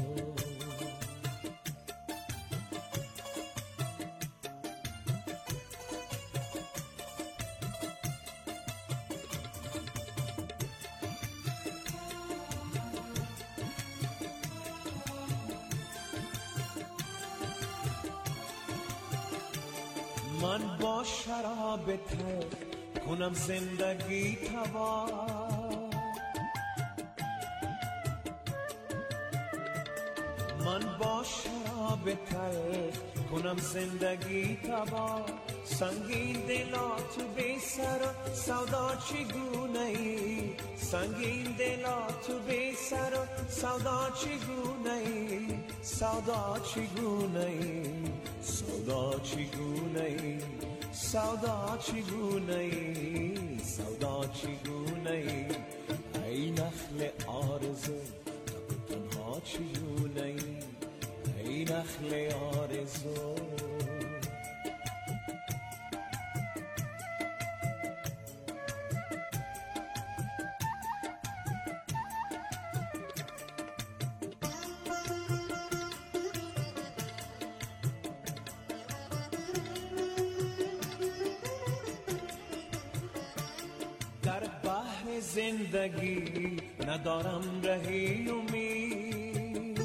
من با شراب تر کنم زندگی تبا من با شراب تر کنم زندگی تبا سنگین دلا تو بی سر سودا چگونه ای سنگین دلا تو بی سر سودا چگونه ای سودا چگونه ای سودا چگونه ای سودا چگونه ای سودا چگونه ای ای نخل آرزو تنها چگونه ای ای نخل آرزو زندگی ندارم رهی امید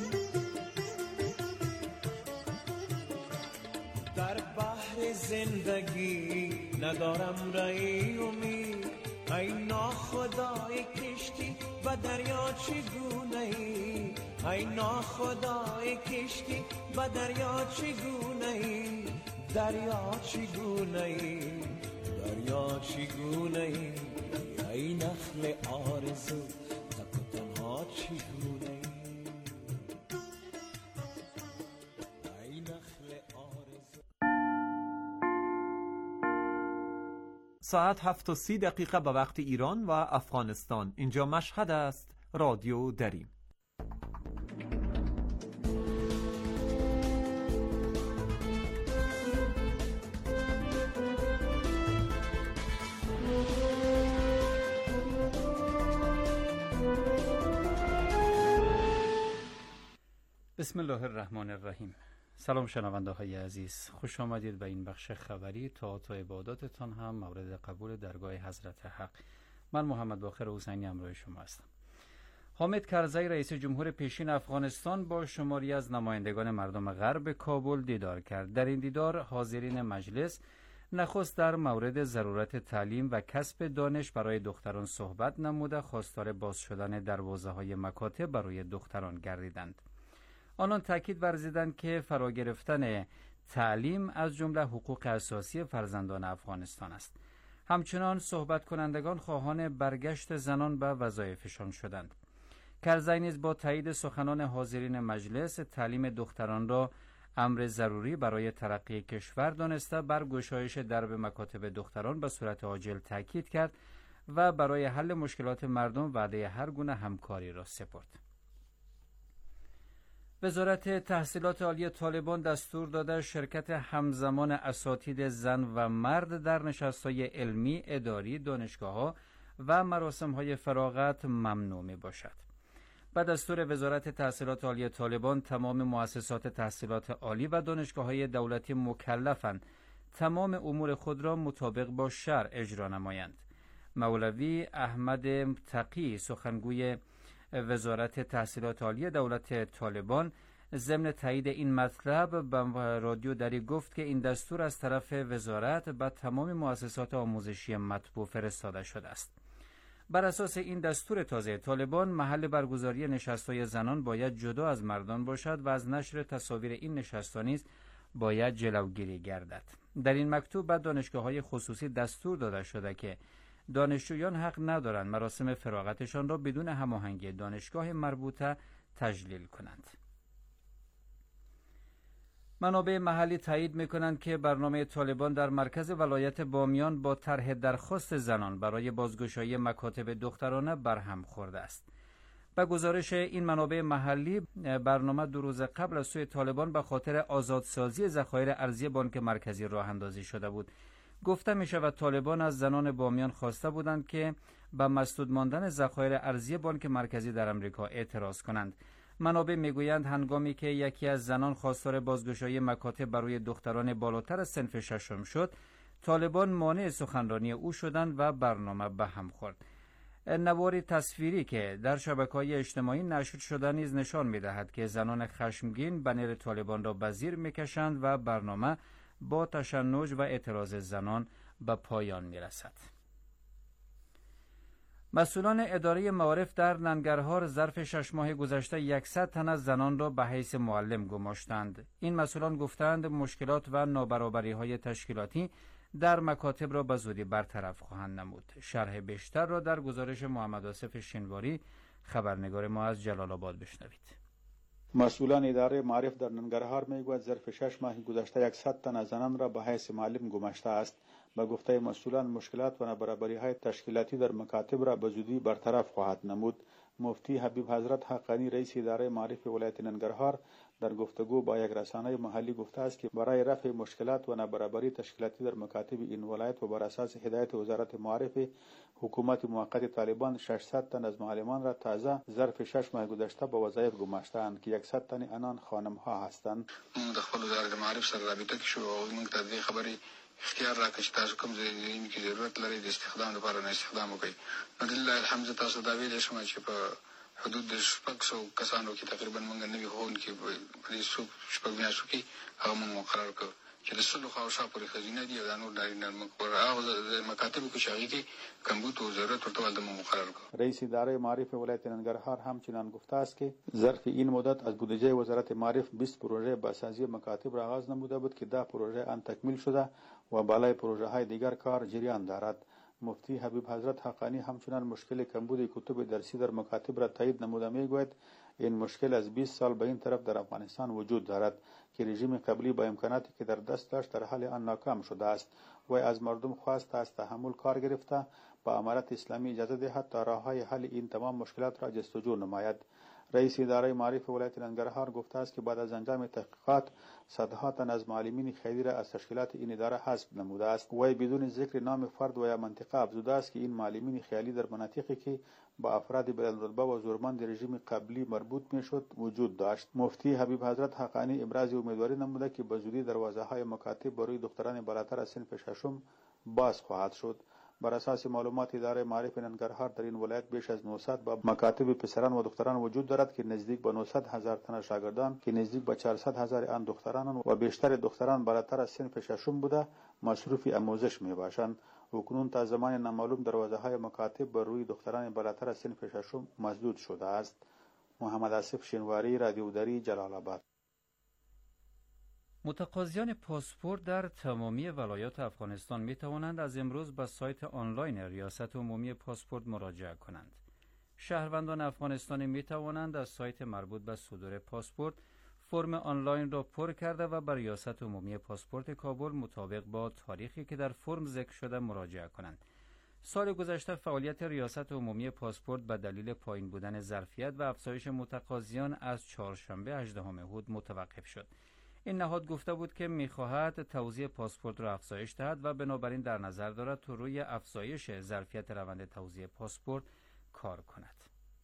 در بحر زندگی ندارم رهی امید ای ناخدای کشتی و دریا چگونه ای ای ناخدای کشتی و دریا چگونه ای دریا چگونه ای دریا چگونه ای ای نخل آرزو تنها چگونه ای نخل آرزو. ساعت 7:30 به وقت ایران و افغانستان. اینجا مشهد است. رادیو دری. بسم الله الرحمن الرحیم. سلام شنونده های عزیز، خوش آمدید به این بخش خبری. طاعات و عباداتتان هم مورد قبول درگاه حضرت حق. من محمد باقر حسینی همراه شما هستم. حامد کرزی رئیس جمهور پیشین افغانستان با شماری از نمایندگان مردم غرب کابل دیدار کرد. در این دیدار حاضرین مجلس نخست در مورد ضرورت تعلیم و کسب دانش برای دختران صحبت نموده خواستار باز شدن دروازه‌های مکاتب برای دختران گردیدند. آنان تاکید ورزیدند که فرا گرفتن تعلیم از جمله حقوق اساسی فرزندان افغانستان است. همچنان صحبت کنندگان خواهان برگشت زنان به وظایفشان شدند. کرزی نیز با تایید سخنان حاضرین مجلس تعلیم دختران را امر ضروری برای ترقی کشور دانسته بر گشایش درب مکاتب دختران به صورت عاجل تاکید کرد و برای حل مشکلات مردم وعده هر گونه همکاری را سپرد. وزارت تحصیلات عالی طالبان دستور داده شرکت همزمان اساتید زن و مرد در نشست‌های علمی، اداری، دانشگاه‌ها و مراسم‌های فراغت ممنوع می باشد. با دستور وزارت تحصیلات عالی طالبان تمام مؤسسات تحصیلات عالی و دانشگاه‌های دولتی مکلفند تمام امور خود را مطابق با شرع اجرا نمایند. مولوی احمد تقی سخنگوی وزارت تحصیلات عالی دولت طالبان ضمن تایید این مطلب به رادیو دری گفت که این دستور از طرف وزارت به تمام مؤسسات آموزشی مطبوع فرستاده شده است. بر اساس این دستور تازه طالبان محل برگزاری نشست‌های زنان باید جدا از مردان باشد و از نشر تصاویر این نشست‌ها نیز باید جلوگیری گردد. در این مکتوب به دانشگاه‌های خصوصی دستور داده شده که دانشجویان حق ندارند مراسم فراغتشان را بدون هماهنگی دانشگاه مربوطه تجلیل کنند. منابع محلی تایید می‌کنند که برنامه طالبان در مرکز ولایت بامیان با طرح درخواست زنان برای بازگشایی مکاتب دخترانه برهم خورده است. به گزارش این منابع محلی، برنامه 2 روز قبل از سوی طالبان به خاطر آزادسازی ذخایر ارزی بانک مرکزی راه اندازی شده بود. گفته می شود طالبان از زنان بامیان خواسته بودند که به مسدود ماندن ذخایر ارزی بانک مرکزی در امریکا اعتراض کنند. منابع میگویند هنگامی که یکی از زنان خواستار بازگشایی مکاتب برای دختران بالاتر از صنف ششم شد، طالبان مانع سخنرانی او شدند و برنامه به هم خورد. نواری تصویری که در شبکه‌های اجتماعی نشر شده نیز نشان می‌دهد که زنان خشمگین بنر طالبان را به زیر می‌کشند و برنامه با تشنج و اعتراض زنان به پایان می‌رسد. مسئولان اداره معارف در ننگرهار ظرف 6 ماه گذشته 100 تن از زنان را به حیث معلم گماشتند. این مسئولان گفتند مشکلات و نابرابری‌های تشکیلاتی در مکاتب را به زودی برطرف خواهند نمود. شرح بیشتر را در گزارش محمد آصف شینواری خبرنگار ما از جلال آباد بشنوید. مسئولان اداره معارف در ننگرهار میگوید ظرف 6 ماه گذشته 100 تن از زنان را به حیث معلم گماشته است. به گفته مسئولان مشکلات و نابرابری‌های تشکیلاتی در مکاتب را به زودی برطرف خواهد نمود. مفتی حبیب حضرت حقانی رئیس اداره معارف ولایت ننگرهار در گفتگو با یک رسانه محلی گفته است که برای رفع مشکلات و نابرابری تشکیلاتی در مکاتب این ولایت و بر اساس هدایت وزارت معارف حکومت موقت طالبان 600 تن از معلمان را تازه ظرف 6 ماه گذشته به وظایف گماشته‌اند که 100 تن آنان خانم‌ها هستند. د خپل وزارت معارف سره رابطه کې شو او موږ ته دې خبرې اختیار راکړ چې تاسو کوم ځای کې ضرورت لرئ د استخدام لپاره نه استخدام وکړئ. لله الحمد تاسو دا ویل شم چې په حدود 600 کسانو کې تقریبا موږ نوي هون کې په دې شپږ میاشتو کې هغه موږ مقرر کړ چې د سلو خواوشا پورې خزینه دی او د نور نارینه مقرر هغه مکاتب کې شاغي کې کمبود او ضرورت ورته ول مقرر کړ. رئیس اداره معارف ولایت ننگرهار همچنان گفته است که ظرف این مدت از بودجه وزارت معارف 20 پروژه بازسازی مکاتب را آغاز نموده بود که 10 پروژه آن تکمیل شده و بالای پروژه های دیگر کار جریان دارد. مفتی حبیب حضرت حقانی همچنان مشکل کمبود کتب درسی در مکاتب را تایید نموده میگوید این مشکل از 20 سال به این طرف در افغانستان وجود دارد که رژیم قبلی با امکاناتی که در دست داشت در حال آن ناکام شده است و از مردم خواست از تحمل کار گرفته با امارت اسلامی اجازه دهد تا راههای حل این تمام مشکلات را جستجو نماید. رئیس اداره معارف ولایت ننگرهار گفته است که بعد از انجام تحقیقات صدها تن از معلمین خیلی را از تشکیلات این اداره حذف نموده است و بدون ذکر نام فرد و یا منطقه افزوده است که این معلمین خیالی در مناطقی که با افراد بلندرتبه و زورمند رژیم قبلی مربوط میشد وجود داشت. مفتی حبیب حضرت حقانی ابراز امیدواری نموده که به زودی دروازه های مکاتب برای دختران بالاتر از صنف ششم باز خواهد شد. بر اساس معلومات اداره معارف ننگرهار در این ولایت بیش از 900 مکاتب پسران و دختران وجود دارد که نزدیک به 900,000 تن شاگردان که نزدیک به 400,000 آن دختران و بیشتر دختران بالاتر از صنف ششم بوده مصروف آموزش میباشند. اکنون تا زمان نامعلوم دروازه های مکاتب بر روی دختران بالاتر از صنف ششم مسدود شده است. محمد آصف شینواری، رادیو دری، جلال آباد. متقاضیان پاسپورت در تمامی ولایات افغانستان می توانند از امروز به سایت آنلاین ریاست عمومی پاسپورت مراجعه کنند. شهروندان افغانستانی می توانند از سایت مربوط به صدور پاسپورت فرم آنلاین را پر کرده و به ریاست عمومی پاسپورت کابل مطابق با تاریخی که در فرم ذکر شده مراجعه کنند. سال گذشته فعالیت ریاست عمومی پاسپورت به دلیل پایین بودن ظرفیت و افزایش متقاضیان از چهارشنبه 18 اود متوقف شد. این نهاد گفته بود که می‌خواهد توزیع پاسپورت را افزایش دهد و بنابراین در نظر دارد تا روی افزایش ظرفیت روند توزیع پاسپورت کار کند.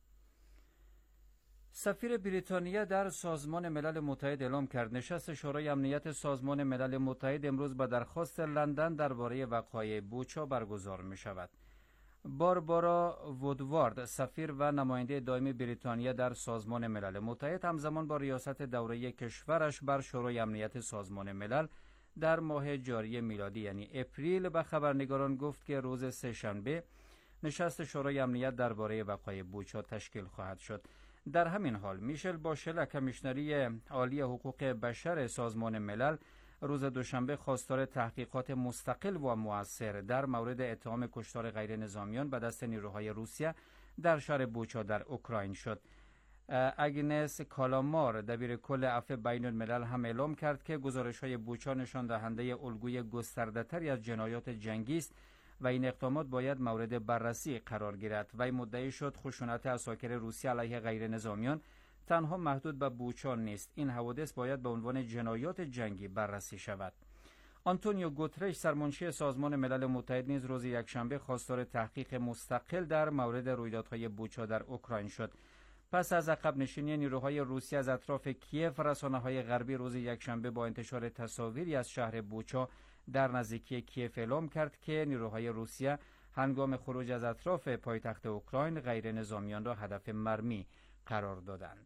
سفیر بریتانیا در سازمان ملل متحد اعلام کرد نشست شورای امنیت سازمان ملل متحد امروز به درخواست لندن درباره وقایع بوچا برگزار می شود. باربارا وودوارد، سفیر و نماینده دائمی بریتانیا در سازمان ملل متحد، همزمان با ریاست دوره‌ای کشورش بر شورای امنیت سازمان ملل در ماه جاری میلادی یعنی اپریل به خبرنگاران گفت که روز سه‌شنبه نشست شورای امنیت درباره وقایع بوچا تشکیل خواهد شد. در همین حال میشل باشل، کمیشنری عالی حقوق بشر سازمان ملل، روز دوشنبه خواستار تحقیقات مستقل و مؤثر در مورد اتهام کشتار غیر نظامیان به دست نیروهای روسیه در شهر بوچا در اوکراین شد. اگنس کالامار، دبیر کل عفو بین الملل، هم اعلام کرد که گزارش‌های بوچا نشان دهنده الگوی گسترده‌تری از جنایات جنگی است و این اقدامات باید مورد بررسی قرار گیرد. وی مدعی شد خشونت عساکر روسیه علیه غیر نظامیان تنها محدود به بوچا نیست. این حوادث باید به عنوان جنایات جنگی بررسی شود. آنتونیو گوترش، سرمنشی سازمان ملل متحد، نیز روز یکشنبه خواستار تحقیق مستقل در مورد رویدادهای بوچا در اوکراین شد. پس از عقب نشینی نیروهای روسی از اطراف کیف، رسانه‌های غربی روز یکشنبه با انتشار تصاویری از شهر بوچا در نزدیکی کیف اعلام کرد که نیروهای روسیه هنگام خروج از اطراف پایتخت اوکراین غیر نظامیان را هدف مرمی قرار دادند.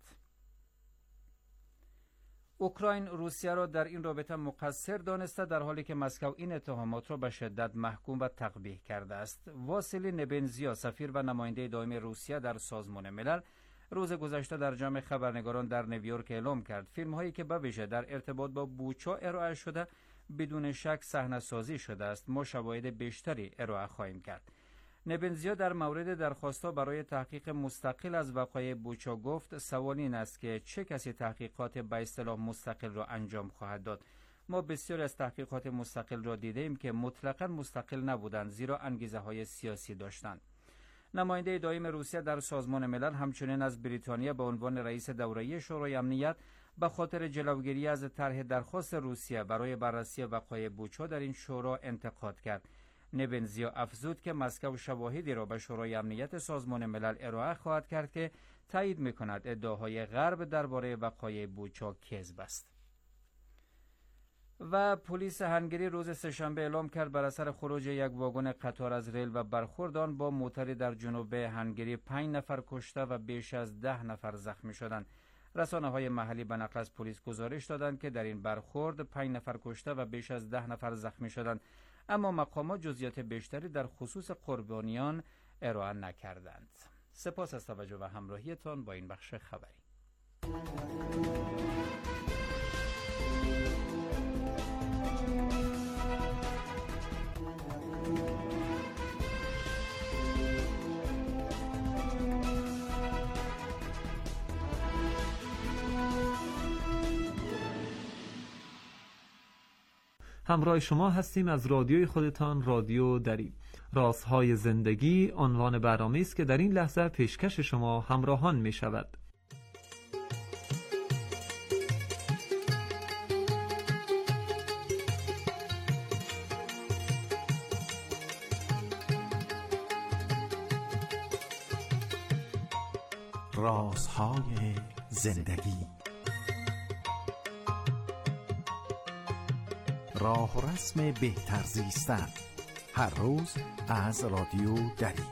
اوکراین روسیه را در این رابطه مقصر دانسته، در حالی که مسکو این اتهامات را به شدت محکوم و تقبیح کرده است. واسیلی نبنزیا، سفیر و نماینده دائم روسیه در سازمان ملل، روز گذشته در جمع خبرنگاران در نیویورک اعلام کرد فیلم هایی که به ویژه در ارتباط با بوچا ارائه شده بدون شک صحنه‌سازی شده است. ما شواهد بیشتری ارائه خواهیم کرد. نبنزیا در مورد درخواست‌ها برای تحقیق مستقل از وقایع بوچا گفت سوال این است که چه کسی تحقیقات به اصطلاح مستقل را انجام خواهد داد. ما بسیاری از تحقیقات مستقل را دیدیم که مطلقاً مستقل نبودند، زیرا انگیزه‌های سیاسی داشتند. نماینده دائم روسیه در سازمان ملل همچنین از بریتانیا به عنوان رئیس دوره‌ای شورای امنیت به خاطر جلوگیری از طرح درخواست روسیه برای بررسی وقایع بوچا در این شورا انتقاد کرد. نبنزیا افزود که مسکو شواهدی را به شورای امنیت سازمان ملل ارائه خواهد کرد که تایید می‌کند ادعاهای غرب درباره وقایع بوچا کذب است. و پلیس هنگری روز سه‌شنبه اعلام کرد بر اثر خروج یک واگن قطار از ریل و برخورد آن با موتری در جنوب هنگری 5 نفر کشته و بیش از 10 نفر زخمی شدند. رسانه‌های محلی به نقل از پلیس گزارش دادند که در این برخورد 5 نفر کشته و بیش از 10 نفر زخمی شدند، اما مقامات جزئیات بیشتری در خصوص قربانیان ارائه نکردند. سپاس از توجه و همراهیتان با این بخش خبری. همراه شما هستیم از رادیوی خودتان، رادیو دری. رازهای زندگی عنوان برنامه است که در این لحظه پیشکش شما همراهان می شود. رازهای زندگی، راه و رسم بهتر زیستن، هر روز از رادیو دری.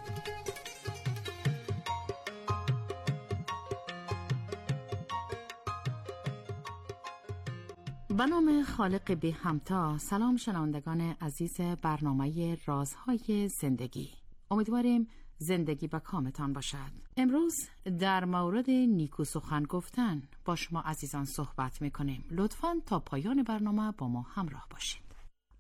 به نام خالق به همتا. سلام شنوندگان عزیز برنامه رازهای زندگی. امیدواریم زندگی با کامتان باشد. امروز در مورد نیکو سخن گفتن با شما عزیزان صحبت میکنیم. لطفاً تا پایان برنامه با ما همراه باشید.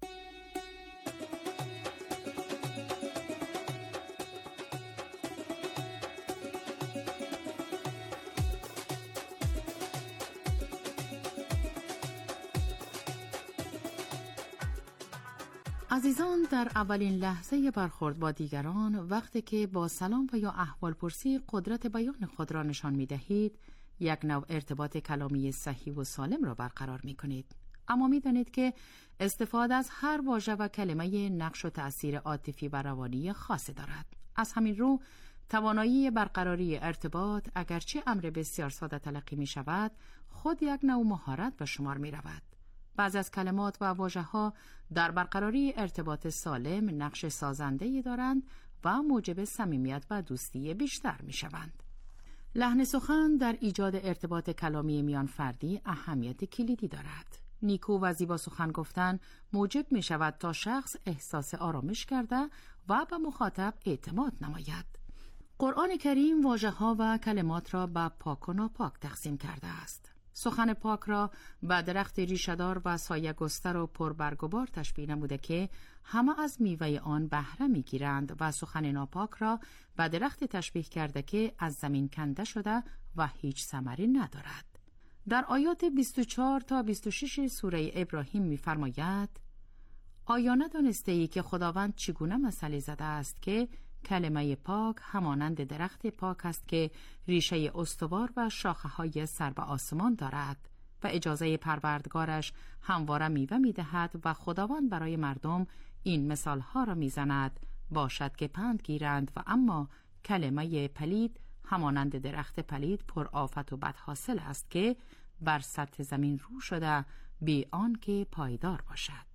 عزیزان، در اولین لحظه برخورد با دیگران، وقتی که با سلام و یا احوالپرسی قدرت بیان خود را نشان می دهید، یک نوع ارتباط کلامی صحیح و سالم را برقرار می کنید. اما می دانید که استفاده از هر واژه و کلمه نقش و تأثیر عاطفی و روانی خاصی دارد. از همین رو توانایی برقراری ارتباط اگرچه امر بسیار ساده تلقی می شود، خود یک نوع مهارت به شمار می رود. بعضی از کلمات و واژه‌ها در برقراری ارتباط سالم نقش سازنده‌ای دارند و موجب صمیمیت و دوستی بیشتر می‌شوند. لحن سخن در ایجاد ارتباط کلامی میان فردی اهمیت کلیدی دارد. نیکو و زیبا سخن گفتن موجب می‌شود تا شخص احساس آرامش کرده و به مخاطب اعتماد نماید. قرآن کریم واژه‌ها و کلمات را به پاک و ناپاک تقسیم کرده است. سخن پاک را به درخت ریشه‌دار و سایه‌گستر و پربرگ و تشبیه نموده که همه از میوه آن بهره می‌گیرند و سخن ناپاک را به درخت تشبیه کرده که از زمین کنده شده و هیچ ثمری ندارد. در آیات 24 تا 26 سوره ابراهیم می‌فرماید: آیا ندانسته‌ای که خداوند چگونه مثلی زده است که کلمه پاک همانند درخت پاک است که ریشه استوار و شاخه‌های سر به آسمان دارد و اجازه پروردگارش همواره میوه می‌دهد و خداوند برای مردم این مثال‌ها را می‌زند باشد که پند گیرند و اما کلمه پلید همانند درخت پلید پر آفت و بد حاصل است که بر سطح زمین رو شده بی آن که پایدار باشد.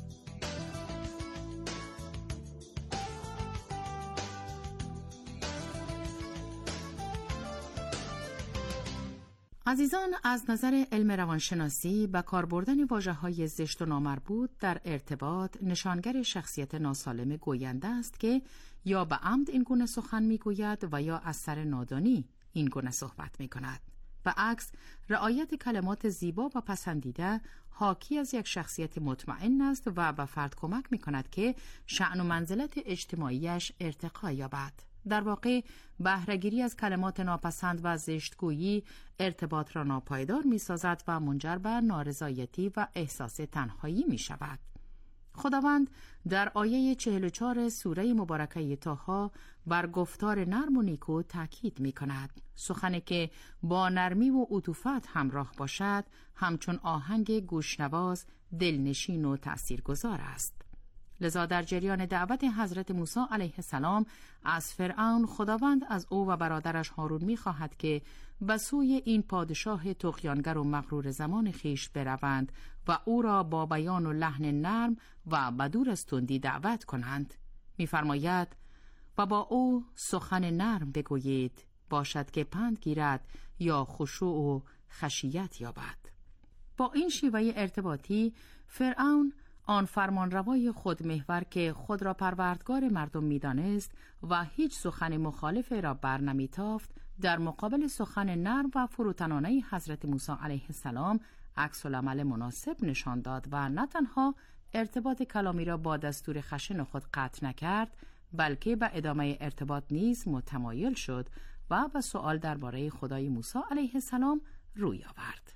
عزیزان، از نظر علم روانشناسی به کار بردن واژه‌های زشت و نامربوط در ارتباط نشانگر شخصیت ناسالم گوینده است که یا به عمد این گونه سخن میگوید و یا از سر نادانی این گونه صحبت میکند. و عکس، رعایت کلمات زیبا و پسندیده حاکی از یک شخصیت مطمئن است و به فرد کمک میکند که شأن و منزلت اجتماعیش ارتقا یابد. در واقع بهره‌گیری از کلمات ناپسند و زشتگویی ارتباط را ناپایدار می‌سازد و منجر به نارضایتی و احساس تنهایی می‌شود. خداوند در آیه 44 سوره مبارکه طه بر گفتار نرم و نیکو تاکید می‌کند. سخنی که با نرمی و عطوفت همراه باشد همچون آهنگ گوشنواز دلنشین و تأثیرگذار است. لذا در جریان دعوت حضرت موسی علیه السلام از فرعون، خداوند از او و برادرش هارون می‌خواهد که به سوی این پادشاه طغیانگر و مغرور زمان خیش بروند و او را با بیان و لحن نرم و بدور از تندی دعوت کنند. می‌فرماید: و با او سخن نرم بگویید باشد که پند گیرد یا خشوع و خشیت یابد. با این شیوه ارتباطی فرعون، آن فرمانروای خود محور که خود را پروردگار مردم می‌دانست و هیچ سخن مخالف را بر نمی‌تافت، در مقابل سخن نرم و فروتنانه حضرت موسی علیه السلام عکس العمل مناسب نشان داد و نه تنها ارتباط کلامی را با دستور خشن خود قطع نکرد، بلکه به ادامه ارتباط نیز متمایل شد و به سؤال درباره خدای موسی علیه السلام روی آورد.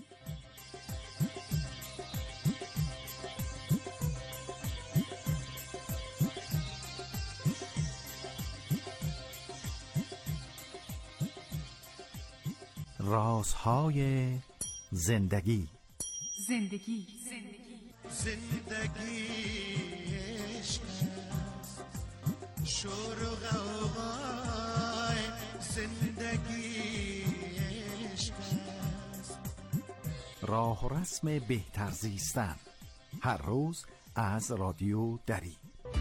رازهای زندگی. زندگی عشق شور و غوغای زندگی عشق. راه و رسم بهتر زیستن، هر روز از رادیو دری.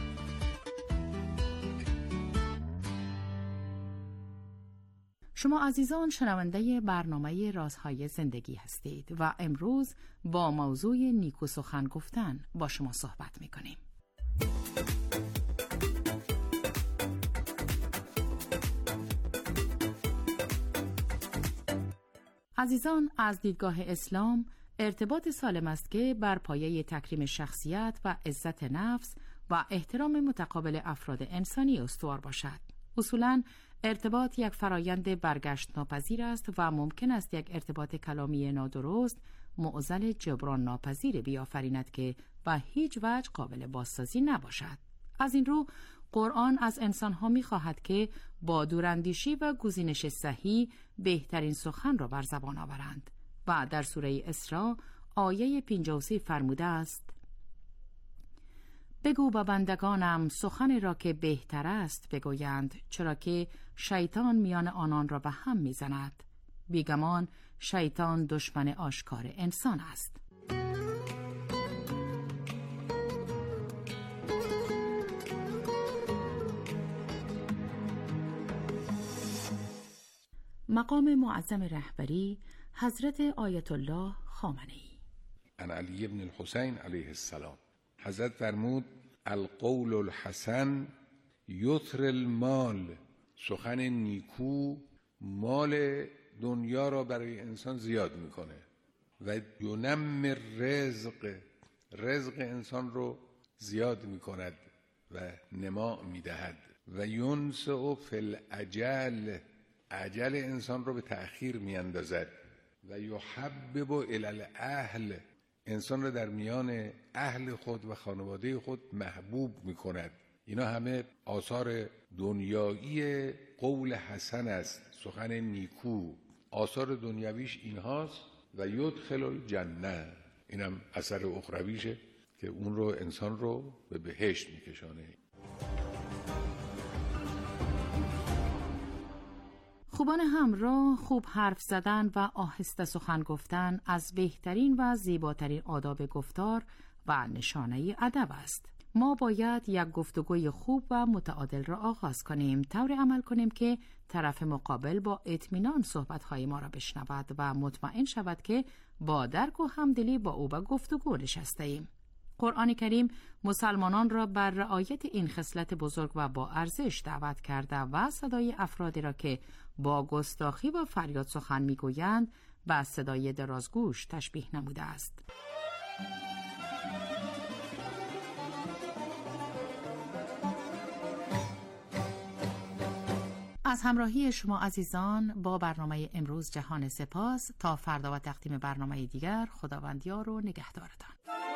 شما عزیزان شنونده برنامه رازهای زندگی هستید و امروز با موضوع نیکو سخن گفتن با شما صحبت می‌کنیم. عزیزان، از دیدگاه اسلام ارتباط سالم است که بر پایه تکریم شخصیت و عزت نفس و احترام متقابل افراد انسانی استوار باشد. اصولاً ارتباط یک فرایند برگشت ناپذیر است و ممکن است یک ارتباط کلامی نادرست معضل جبران ناپذیر بیافریند که به هیچ وجه قابل بازسازی نباشد. از این رو قرآن از انسانها می‌خواهد که با دوراندیشی و گزینش صحیح بهترین سخن را بر زبان آورند و در سوره اسراء آیه 53 فرموده است: بگو با بندگانم سخن را که بهتر است بگویند، چرا که شیطان میان آنان را به هم میزند. بیگمان شیطان دشمن آشکار انسان است. مقام معظم رهبری حضرت آیت الله خامنه‌ای. عن علی بن الحسین علیه السلام، حضرت فرمود: القول الحسن یثر المال، سخن نیکو مال دنیا را برای انسان زیاد میکنه و ینمی رزق انسان رو زیاد میکند و نما میدهد و ینسع فی الاجل، اجل انسان رو به تأخیر میاندازد و یحبب الی الاهل، انسان رو در میان اهل خود و خانواده خود محبوب میکند. اینا همه آثار دنیایی قول حسن است، سخن نیکو. آثار دنیویش اینهاست و یدخل الجنه، اینم اثر اخرویشه که اون رو انسان رو به بهشت میکشانه. خوبان همراه، خوب حرف زدن و آهسته سخن گفتن از بهترین و زیباترین آداب گفتار و نشانه ادب است. ما باید یک گفتگوی خوب و متعادل را آغاز کنیم، طور عمل کنیم که طرف مقابل با اطمینان صحبت‌های ما را بشنود و مطمئن شود که با درک و همدلی با او به گفتگو نشسته ایم. قرآن کریم مسلمانان را بر رعایت این خصلت بزرگ و با ارزش دعوت کرده و صدای افرادی را که با گستاخی و فریاد سخن میگویند با صدای درازگوش تشبیه نموده است. از همراهی شما عزیزان با برنامه امروز جهان سپاس. تا فردا و تقدیم برنامه دیگر، خداوند یار و نگهدارتان.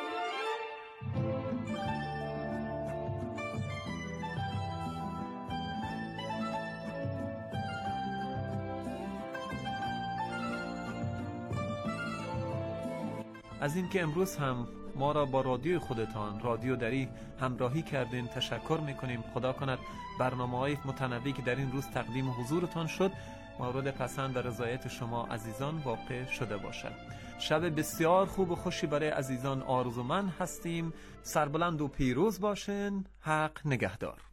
از اینکه امروز هم ما را با رادیوی خودتان رادیو دری همراهی کردین تشکر میکنیم. خدا کند برنامه‌های متنوعی که در این روز تقدیم حضورتان شد مورد پسند و رضایت شما عزیزان واقع شده باشد. شب بسیار خوب و خوشی برای عزیزان آرزومند هستیم. سربلند و پیروز باشین. حق نگهدار.